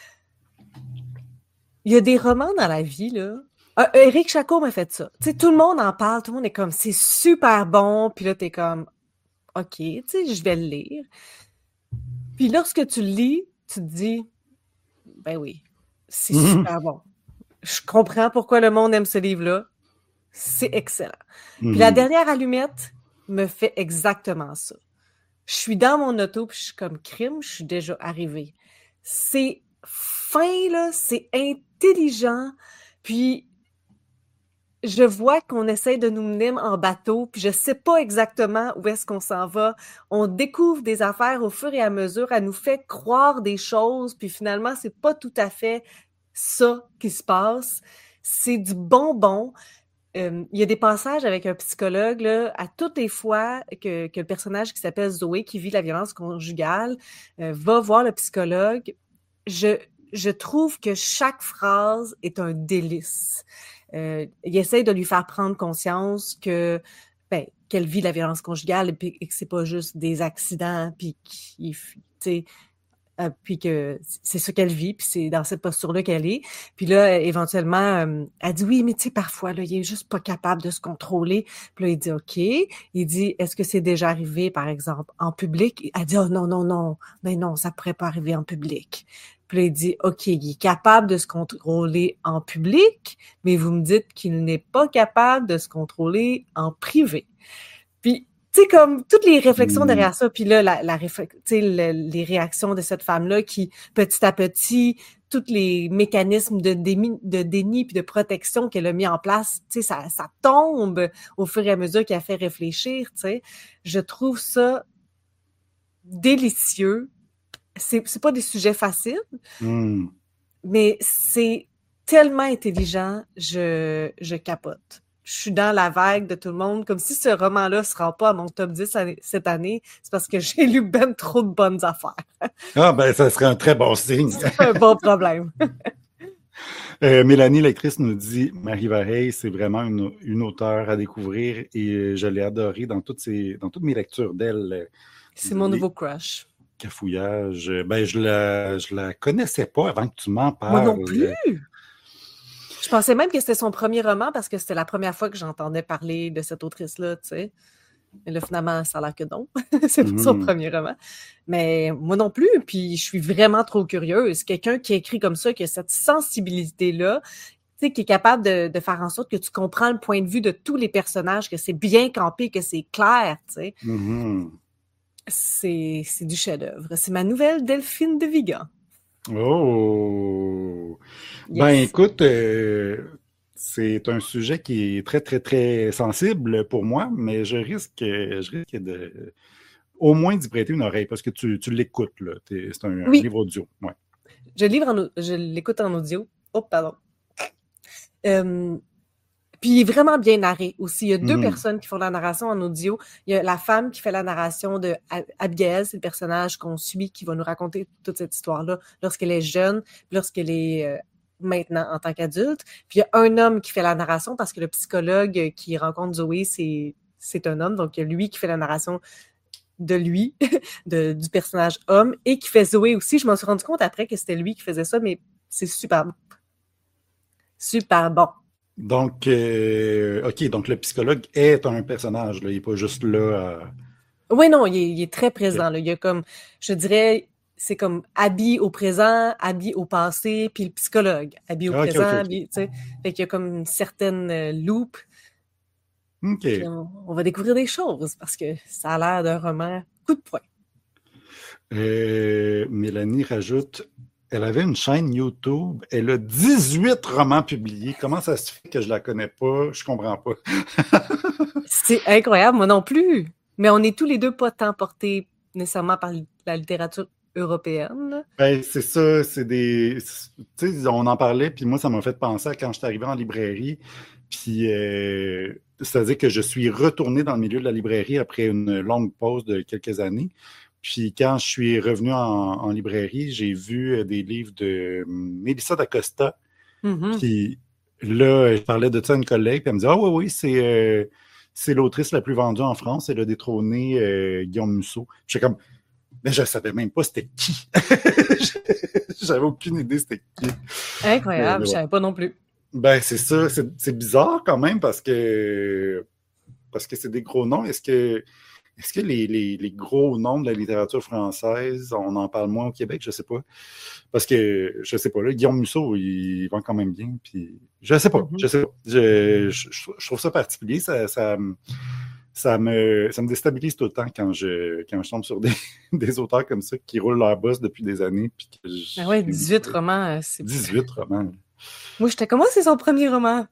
[SPEAKER 2] il y a des romans dans la vie, là. Ah, Éric Chacot m'a fait ça. Tu sais, tout le monde en parle, tout le monde est comme, c'est super bon, puis là, t'es comme, OK, tu sais, je vais le lire. Puis lorsque tu le lis, tu te dis, ben oui, c'est
[SPEAKER 1] Mhm.
[SPEAKER 2] super bon. Je comprends pourquoi le monde aime ce livre-là. C'est excellent. Puis la
[SPEAKER 1] Mhm.
[SPEAKER 2] dernière allumette me fait exactement ça. Je suis dans mon auto, puis je suis comme crime, je suis déjà arrivée. C'est fin, là, c'est intelligent, puis je vois qu'on essaie de nous mener en bateau, puis je sais pas exactement où est-ce qu'on s'en va. On découvre des affaires au fur et à mesure, elle nous fait croire des choses, puis finalement, c'est pas tout à fait ça qui se passe. C'est du bonbon. Euh, il y a des passages avec un psychologue, là, à toutes les fois que, que le personnage qui s'appelle Zoé, qui vit la violence conjugale, euh, va voir le psychologue. Je, je trouve que chaque phrase est un délice. Euh, il essaie de lui faire prendre conscience que ben, qu'elle vit la violence conjugale et, puis, et que c'est pas juste des accidents, puis qu'il, tu sais, euh, puis que c'est ça qu'elle vit, puis c'est dans cette posture-là qu'elle est. Puis là, éventuellement, euh, elle dit oui, mais tu sais, parfois, là, il est juste pas capable de se contrôler. Puis là, il dit OK. Il dit, est-ce que c'est déjà arrivé, par exemple, en public? Elle dit, oh non, non, non, mais non, ça pourrait pas arriver en public. Puis là, il dit, OK, il est capable de se contrôler en public, mais vous me dites qu'il n'est pas capable de se contrôler en privé. Puis, tu sais, comme toutes les réflexions
[SPEAKER 1] Mhm.
[SPEAKER 2] derrière ça, puis là, la, la réflex- tu sais, le- les réactions de cette femme-là qui, petit à petit, tous les mécanismes de, démi, de déni puis de protection qu'elle a mis en place, tu sais, ça, ça tombe au fur et à mesure qu'elle fait réfléchir, tu sais. Je trouve ça délicieux. C'est, c'est pas des sujets faciles,
[SPEAKER 1] Mhm.
[SPEAKER 2] mais c'est tellement intelligent, je, je capote. Je suis dans la vague de tout le monde, comme si ce roman-là ne se rend pas à mon top dix année- cette année, c'est parce que j'ai lu ben trop de bonnes affaires.
[SPEAKER 1] Ah, ben, ça serait un très bon signe.
[SPEAKER 2] C'est un bon problème.
[SPEAKER 1] Euh, Mélanie, l'actrice, nous dit Marie Vareille, c'est vraiment une, une auteure à découvrir et euh, je l'ai adorée dans toutes, ses, dans toutes mes lectures d'elle. euh,
[SPEAKER 2] C'est mon
[SPEAKER 1] Les
[SPEAKER 2] nouveau crush.
[SPEAKER 1] cafouillages. Euh, Ben, je la, je la connaissais pas avant que tu m'en
[SPEAKER 2] Moi non
[SPEAKER 1] parles.
[SPEAKER 2] plus! Je pensais même que c'était son premier roman parce que c'était la première fois que j'entendais parler de cette autrice-là, tu sais. Mais là, finalement, ça a l'air que non. C'est pas son
[SPEAKER 1] Mhm.
[SPEAKER 2] premier roman. Mais moi non plus. Puis je suis vraiment trop curieuse. Quelqu'un qui écrit comme ça, qui a cette sensibilité-là, tu sais, qui est capable de, de faire en sorte que tu comprends le point de vue de tous les personnages, que c'est bien campé, que c'est clair, tu sais.
[SPEAKER 1] Mhm.
[SPEAKER 2] C'est, c'est du chef-d'œuvre. C'est ma nouvelle Delphine de Vigan.
[SPEAKER 1] Oh! Ben,
[SPEAKER 2] Yes.
[SPEAKER 1] écoute, euh, c'est un sujet qui est très, très, très sensible pour moi, mais je risque, je risque de au moins d'y prêter une oreille parce que tu, tu l'écoutes, là. T'es- C'est un, un
[SPEAKER 2] Oui,
[SPEAKER 1] livre audio. Ouais.
[SPEAKER 2] je, livre en, je l'écoute en audio. Oh, pardon. Euh, Puis il est vraiment bien narré aussi. Il y a deux
[SPEAKER 1] Mhm.
[SPEAKER 2] personnes qui font la narration en audio. Il y a la femme qui fait la narration de Abigail, c'est le personnage qu'on suit qui va nous raconter toute cette histoire-là lorsqu'elle est jeune, lorsqu'elle est euh, maintenant en tant qu'adulte. Puis il y a un homme qui fait la narration parce que le psychologue qui rencontre Zoé, c'est, c'est un homme. Donc il y a lui qui fait la narration de lui, de, du personnage homme, et qui fait Zoé aussi. Je m'en suis rendu compte après que c'était lui qui faisait ça, mais c'est super bon. Super bon.
[SPEAKER 1] Donc, euh, OK, donc le psychologue est un personnage, là. Il n'est pas juste là. à-
[SPEAKER 2] Oui, non, il est, il est très
[SPEAKER 1] OK,
[SPEAKER 2] présent, là. Il y a comme, je dirais, c'est comme Abby au présent, Abby au passé, puis le psychologue. Abby au
[SPEAKER 1] OK, OK,
[SPEAKER 2] présent,
[SPEAKER 1] OK.
[SPEAKER 2] Abby, tu sais. Fait qu'il y a comme une certaine euh, loupe.
[SPEAKER 1] OK.
[SPEAKER 2] Puis on, on va découvrir des choses parce que ça a l'air d'un roman coup de poing.
[SPEAKER 1] Euh, Mélanie rajoute, elle avait une chaîne YouTube, elle a dix-huit romans publiés. Comment ça se fait que je la connais pas? Je comprends pas.
[SPEAKER 2] C'est incroyable, moi non plus. Mais on est tous les deux pas tant portés nécessairement par la littérature européenne. Là.
[SPEAKER 1] Ben, c'est ça, c'est des... Tu sais, on en parlait, puis moi, ça m'a fait penser à quand je suis arrivé en librairie, puis euh, c'est-à-dire que je suis retourné dans le milieu de la librairie après une longue pause de quelques années. Puis quand je suis revenu en, en librairie, j'ai vu des livres de Melissa d'Acosta.
[SPEAKER 2] Mm-hmm.
[SPEAKER 1] Puis là, je parlais de ça à une collègue, puis elle me dit « Ah oui, oui, c'est, euh, c'est l'autrice la plus vendue en France, elle a détrôné euh, Guillaume Musso. » J'étais comme « Mais je ne savais même pas c'était qui. » J'avais aucune idée c'était qui.
[SPEAKER 2] Incroyable,
[SPEAKER 1] mais,
[SPEAKER 2] je ne savais pas non plus.
[SPEAKER 1] Ben, c'est ça, c'est, c'est bizarre quand même parce que parce que c'est des gros noms. Est-ce que Est-ce que les, les, les gros noms de la littérature française, on en parle moins au Québec? Je ne sais pas. Parce que, je ne sais pas, là, Guillaume Musso, il vend quand même bien. Puis, je ne sais pas. Mm-hmm. Je sais pas. Je, je, je trouve ça particulier. Ça, ça, ça, me, ça me déstabilise tout le temps quand je, quand je tombe sur des, des auteurs comme ça qui roulent leur boss depuis des années. Puis que je,
[SPEAKER 2] ah ouais, dix-huit romans. C'est...
[SPEAKER 1] dix-huit romans.
[SPEAKER 2] Moi, j'étais comment c'est son premier roman?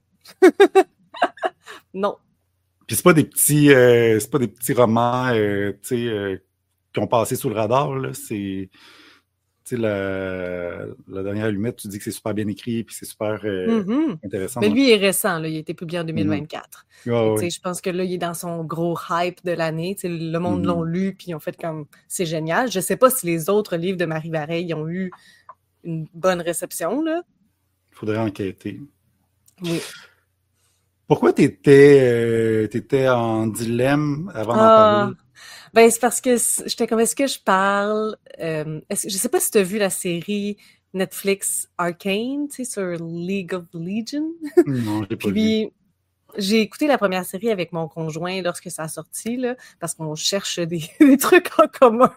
[SPEAKER 2] Non.
[SPEAKER 1] Puis c'est pas des petits, euh, c'est pas des petits romans, euh, tu sais, euh, qui ont passé sous le radar, là. C'est, tu sais, la, la dernière allumette, tu dis que c'est super bien écrit, puis c'est super euh,
[SPEAKER 2] mm-hmm.
[SPEAKER 1] intéressant.
[SPEAKER 2] Mais lui, il est récent, là. Il a été publié en deux mille vingt-quatre.
[SPEAKER 1] Mm-hmm. Oh,
[SPEAKER 2] oui.
[SPEAKER 1] oui.
[SPEAKER 2] Je pense que là, il est dans son gros hype de l'année. T'sais, le monde mm-hmm. l'ont lu, puis ils ont fait comme, c'est génial. Je sais pas si les autres livres de Marie Vareille ont eu une bonne réception, là.
[SPEAKER 1] Il faudrait enquêter.
[SPEAKER 2] Oui.
[SPEAKER 1] Pourquoi tu étais euh, en dilemme avant ah, d'en parler?
[SPEAKER 2] Ben, c'est parce que j'étais comme, est-ce que je parle... Euh, est-ce, je sais pas si tu as vu la série Netflix Arcane, tu sais, sur League of Legends.
[SPEAKER 1] Non, je l'ai pas
[SPEAKER 2] Puis,
[SPEAKER 1] vu.
[SPEAKER 2] J'ai écouté la première série avec mon conjoint lorsque ça a sorti, là, parce qu'on cherche des, des trucs en commun.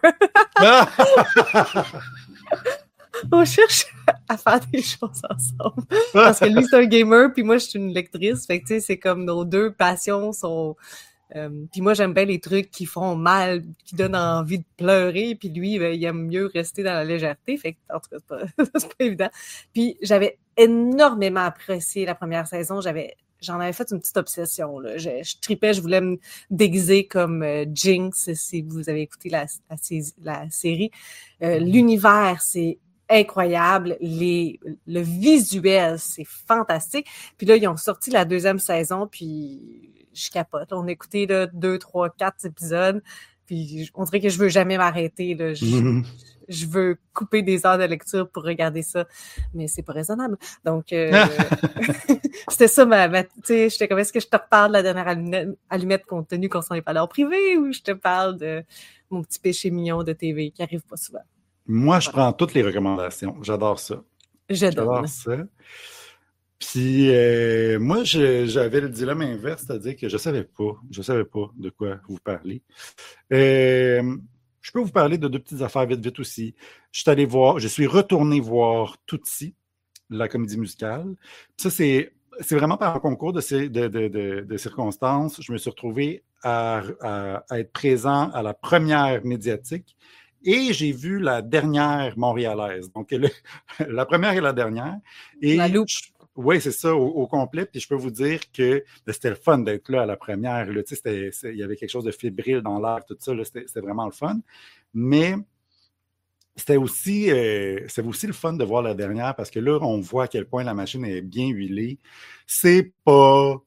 [SPEAKER 2] On cherche à faire des choses ensemble. Parce que lui, c'est un gamer, puis moi, je suis une lectrice. Fait que, tu sais, c'est comme nos deux passions sont... Euh, puis moi, j'aime bien les trucs qui font mal, qui donnent envie de pleurer. Puis lui, ben, il aime mieux rester dans la légèreté. Fait que, en tout cas, c'est pas, c'est pas évident. Puis j'avais énormément apprécié la première saison. J'avais... J'en avais fait une petite obsession. Là. Je, je tripais, je voulais me déguiser comme euh, Jinx, si vous avez écouté la, la, la série. Euh, l'univers, c'est incroyable. Les, le visuel, c'est fantastique. Puis là, ils ont sorti la deuxième saison, puis je capote. On a écouté là, deux, trois, quatre épisodes, puis on dirait que je veux jamais m'arrêter. Là. Je, mm-hmm. je veux couper des heures de lecture pour regarder ça, mais c'est pas raisonnable. Donc, euh, c'était ça ma... ma tu sais, j'étais comme, est-ce que je te reparle de la dernière allumette, allumette compte tenu qu'on s'en est parlé en privé, ou je te parle de mon petit péché mignon de T V qui arrive pas souvent?
[SPEAKER 1] Moi, je prends toutes les recommandations. J'adore ça.
[SPEAKER 2] J'adore.
[SPEAKER 1] J'adore ça. Puis, euh, moi, je, j'avais le dilemme inverse, c'est-à-dire que je savais pas, je savais pas de quoi vous parler. Euh, je peux vous parler de deux petites affaires vite, vite aussi. Je suis allé voir, je suis retourné voir Tootsie, la comédie musicale. Ça, c'est, c'est vraiment par un concours de, de, de, de, de circonstances. Je me suis retrouvé à, à, à être présent à la première médiatique. Et j'ai vu la dernière montréalaise. Donc, le, la première et la dernière. Et
[SPEAKER 2] la loupe.
[SPEAKER 1] Oui, c'est ça, au, au complet. Puis je peux vous dire que ben, c'était le fun d'être là à la première. Là. Tu sais, c'était, c'est, il y avait quelque chose de fébrile dans l'air, tout ça. Là, c'était, c'était vraiment le fun. Mais c'était aussi, euh, c'était aussi le fun de voir la dernière parce que là, on voit à quel point la machine est bien huilée. C'est pas...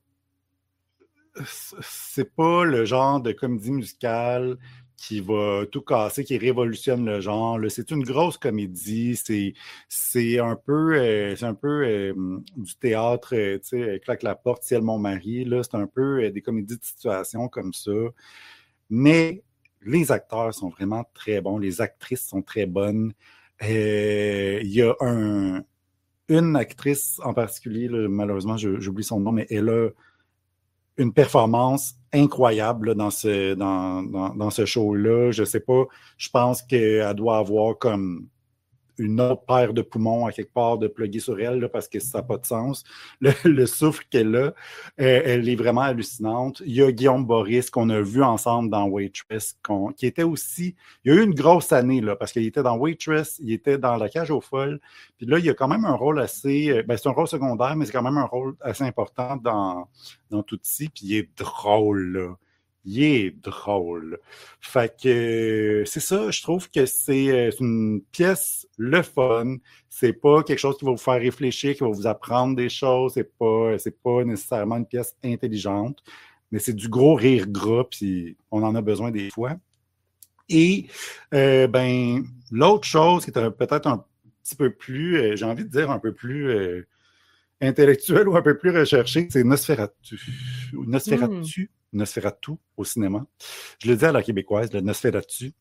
[SPEAKER 1] C'est pas le genre de comédie musicale qui va tout casser, qui révolutionne le genre. Là. C'est une grosse comédie, c'est, c'est un peu, euh, c'est un peu euh, du théâtre, euh, tu sais, Claque la porte, Ciel mon mari, là, c'est un peu euh, des comédies de situation comme ça. Mais les acteurs sont vraiment très bons, les actrices sont très bonnes. Euh, il y a un, une actrice en particulier, là, malheureusement, je, j'oublie son nom, mais elle a une performance incroyable là, dans ce, dans, dans, dans ce show-là. Je sais pas, je pense qu'elle doit avoir comme une autre paire de poumons à quelque part de plugger sur elle là, parce que ça n'a pas de sens. Le, le souffle qu'elle a, euh, elle est vraiment hallucinante. Il y a Guillaume Boris qu'on a vu ensemble dans Waitress, qu'on, qui était aussi... Il y a eu une grosse année là, parce qu'il était dans Waitress, il était dans La Cage aux folles. Puis là, il y a quand même un rôle assez... Ben, c'est un rôle secondaire, mais c'est quand même un rôle assez important dans, dans Tootsie. Puis il est drôle, là. Il est drôle. Fait que euh, c'est ça, je trouve que c'est, euh, c'est une pièce le fun. C'est pas quelque chose qui va vous faire réfléchir, qui va vous apprendre des choses. C'est pas, c'est pas nécessairement une pièce intelligente, mais c'est du gros rire gras, puis on en a besoin des fois. Et euh, ben l'autre chose qui est un, peut-être un petit peu plus, euh, j'ai envie de dire un peu plus euh, intellectuel ou un peu plus recherché, c'est Nosferatu. Nosferatu. Mm. Nosferatu au cinéma. Je le dis à la québécoise, le Nosferatu.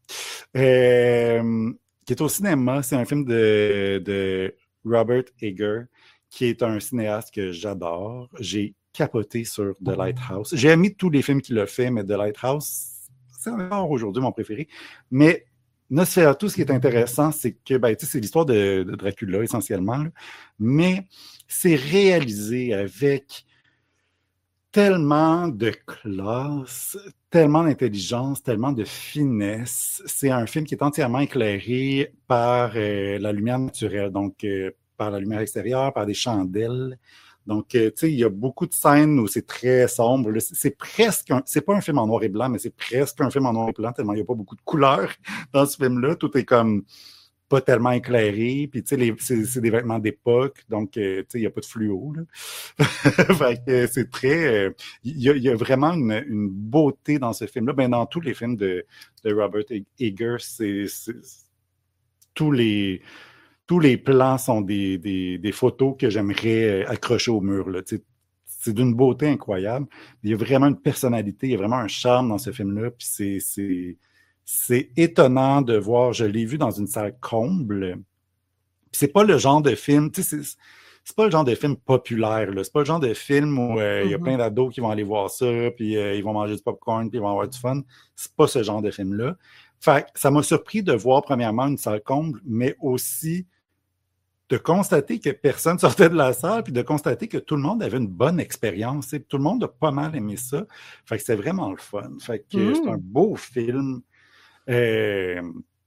[SPEAKER 1] Euh, qui est au cinéma, c'est un film de, de Robert Eggers, qui est un cinéaste que j'adore. J'ai capoté sur The Lighthouse. J'ai aimé tous les films qu'il a fait, mais The Lighthouse, c'est encore aujourd'hui mon préféré. Mais Nosferatu, ce qui est intéressant, c'est que ben, tu sais, c'est l'histoire de, de Dracula essentiellement, là, mais c'est réalisé avec tellement de classe, tellement d'intelligence, tellement de finesse. C'est un film qui est entièrement éclairé par euh, la lumière naturelle, donc euh, par la lumière extérieure, par des chandelles. Donc, euh, tu sais, il y a beaucoup de scènes où c'est très sombre. Là. C'est, c'est presque, un, c'est pas un film en noir et blanc, mais c'est presque un film en noir et blanc, tellement il n'y a pas beaucoup de couleurs dans ce film-là. Tout est comme pas tellement éclairé, puis tu sais, les, c'est, c'est des vêtements d'époque, donc euh, tu sais, il n'y a pas de fluo, là. Fait que c'est très... Il euh, y, y a vraiment une, une beauté dans ce film-là. Ben, dans tous les films de, de Robert Eggers, c'est, c'est, tous les... Tous les plans sont des, des, des photos que j'aimerais accrocher au mur, là. Tu sais, c'est d'une beauté incroyable. Il y a vraiment une personnalité, il y a vraiment un charme dans ce film-là, puis c'est... c'est C'est étonnant de voir, je l'ai vu dans une salle comble. Puis c'est pas le genre de film, tu sais, c'est, c'est pas le genre de film populaire, là. C'est pas le genre de film où euh, il mm-hmm. y a plein d'ados qui vont aller voir ça, puis euh, ils vont manger du popcorn, puis ils vont avoir du fun. C'est pas ce genre de film-là. Fait que ça m'a surpris de voir premièrement une salle comble, mais aussi de constater que personne sortait de la salle, puis de constater que tout le monde avait une bonne expérience. Tout le monde a pas mal aimé ça. Fait que c'est vraiment le fun. Fait que mm. c'est un beau film. Euh,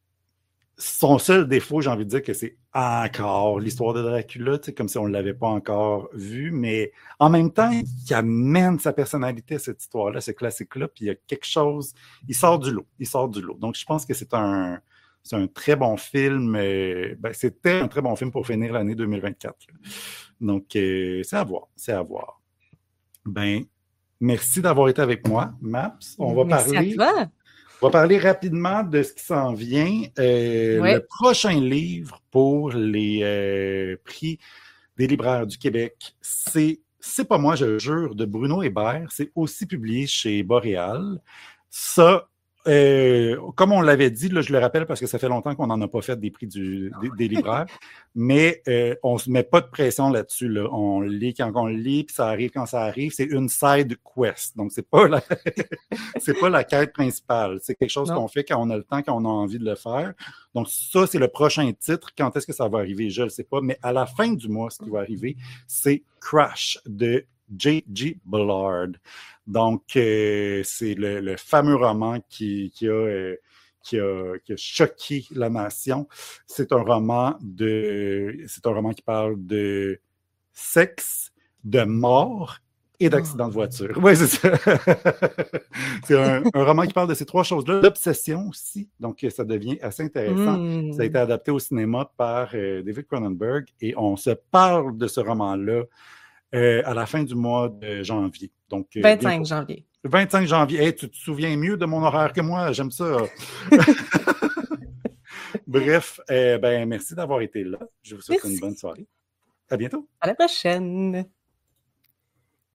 [SPEAKER 1] son seul défaut, j'ai envie de dire que c'est encore l'histoire de Dracula, comme si on ne l'avait pas encore vu, mais en même temps, il amène sa personnalité à cette histoire-là, ce classique-là, puis il y a quelque chose, il sort du lot, il sort du lot. Donc, je pense que c'est un, c'est un très bon film, euh, ben, c'était un très bon film pour finir l'année deux mille vingt-quatre. Là. Donc, euh, c'est à voir, c'est à voir. Ben, merci d'avoir été avec moi, Maps. On va
[SPEAKER 2] merci
[SPEAKER 1] parler...
[SPEAKER 2] à toi.
[SPEAKER 1] On va parler rapidement de ce qui s'en vient. Euh, oui. Le prochain livre pour les euh, prix des libraires du Québec, c'est « C'est pas moi, je jure » de Bruno Hébert. C'est aussi publié chez Boréal. Ça, euh, comme on l'avait dit, là, je le rappelle parce que ça fait longtemps qu'on n'en a pas fait des prix du, des, des libraires, mais euh, on ne se met pas de pression là-dessus. Là. On lit quand on lit, puis ça arrive quand ça arrive. C'est une side quest. Donc, c'est pas la, c'est pas la quête principale. C'est quelque chose non. qu'on fait quand on a le temps, quand on a envie de le faire. Donc, ça, c'est le prochain titre. Quand est-ce que ça va arriver? Je ne le sais pas. Mais à la fin du mois, ce qui va arriver, c'est Crash de J G Ballard. Donc, euh, c'est le, le fameux roman qui, qui, a, euh, qui, a, qui a choqué la nation. C'est un roman de, c'est un roman qui parle de sexe, de mort et d'accident de voiture. Oui, c'est ça. C'est un, un roman qui parle de ces trois choses-là. L'obsession aussi. Donc, ça devient assez intéressant. Mm. Ça a été adapté au cinéma par euh, David Cronenberg et on se parle de ce roman-là Euh, à la fin du mois de janvier. Donc, euh,
[SPEAKER 2] vingt-cinq janvier.
[SPEAKER 1] vingt-cinq janvier. Hey, tu te souviens mieux de mon horaire que moi, j'aime ça. Bref, euh, ben, merci d'avoir été là. Je vous souhaite merci. Une bonne soirée. À bientôt.
[SPEAKER 2] À la prochaine.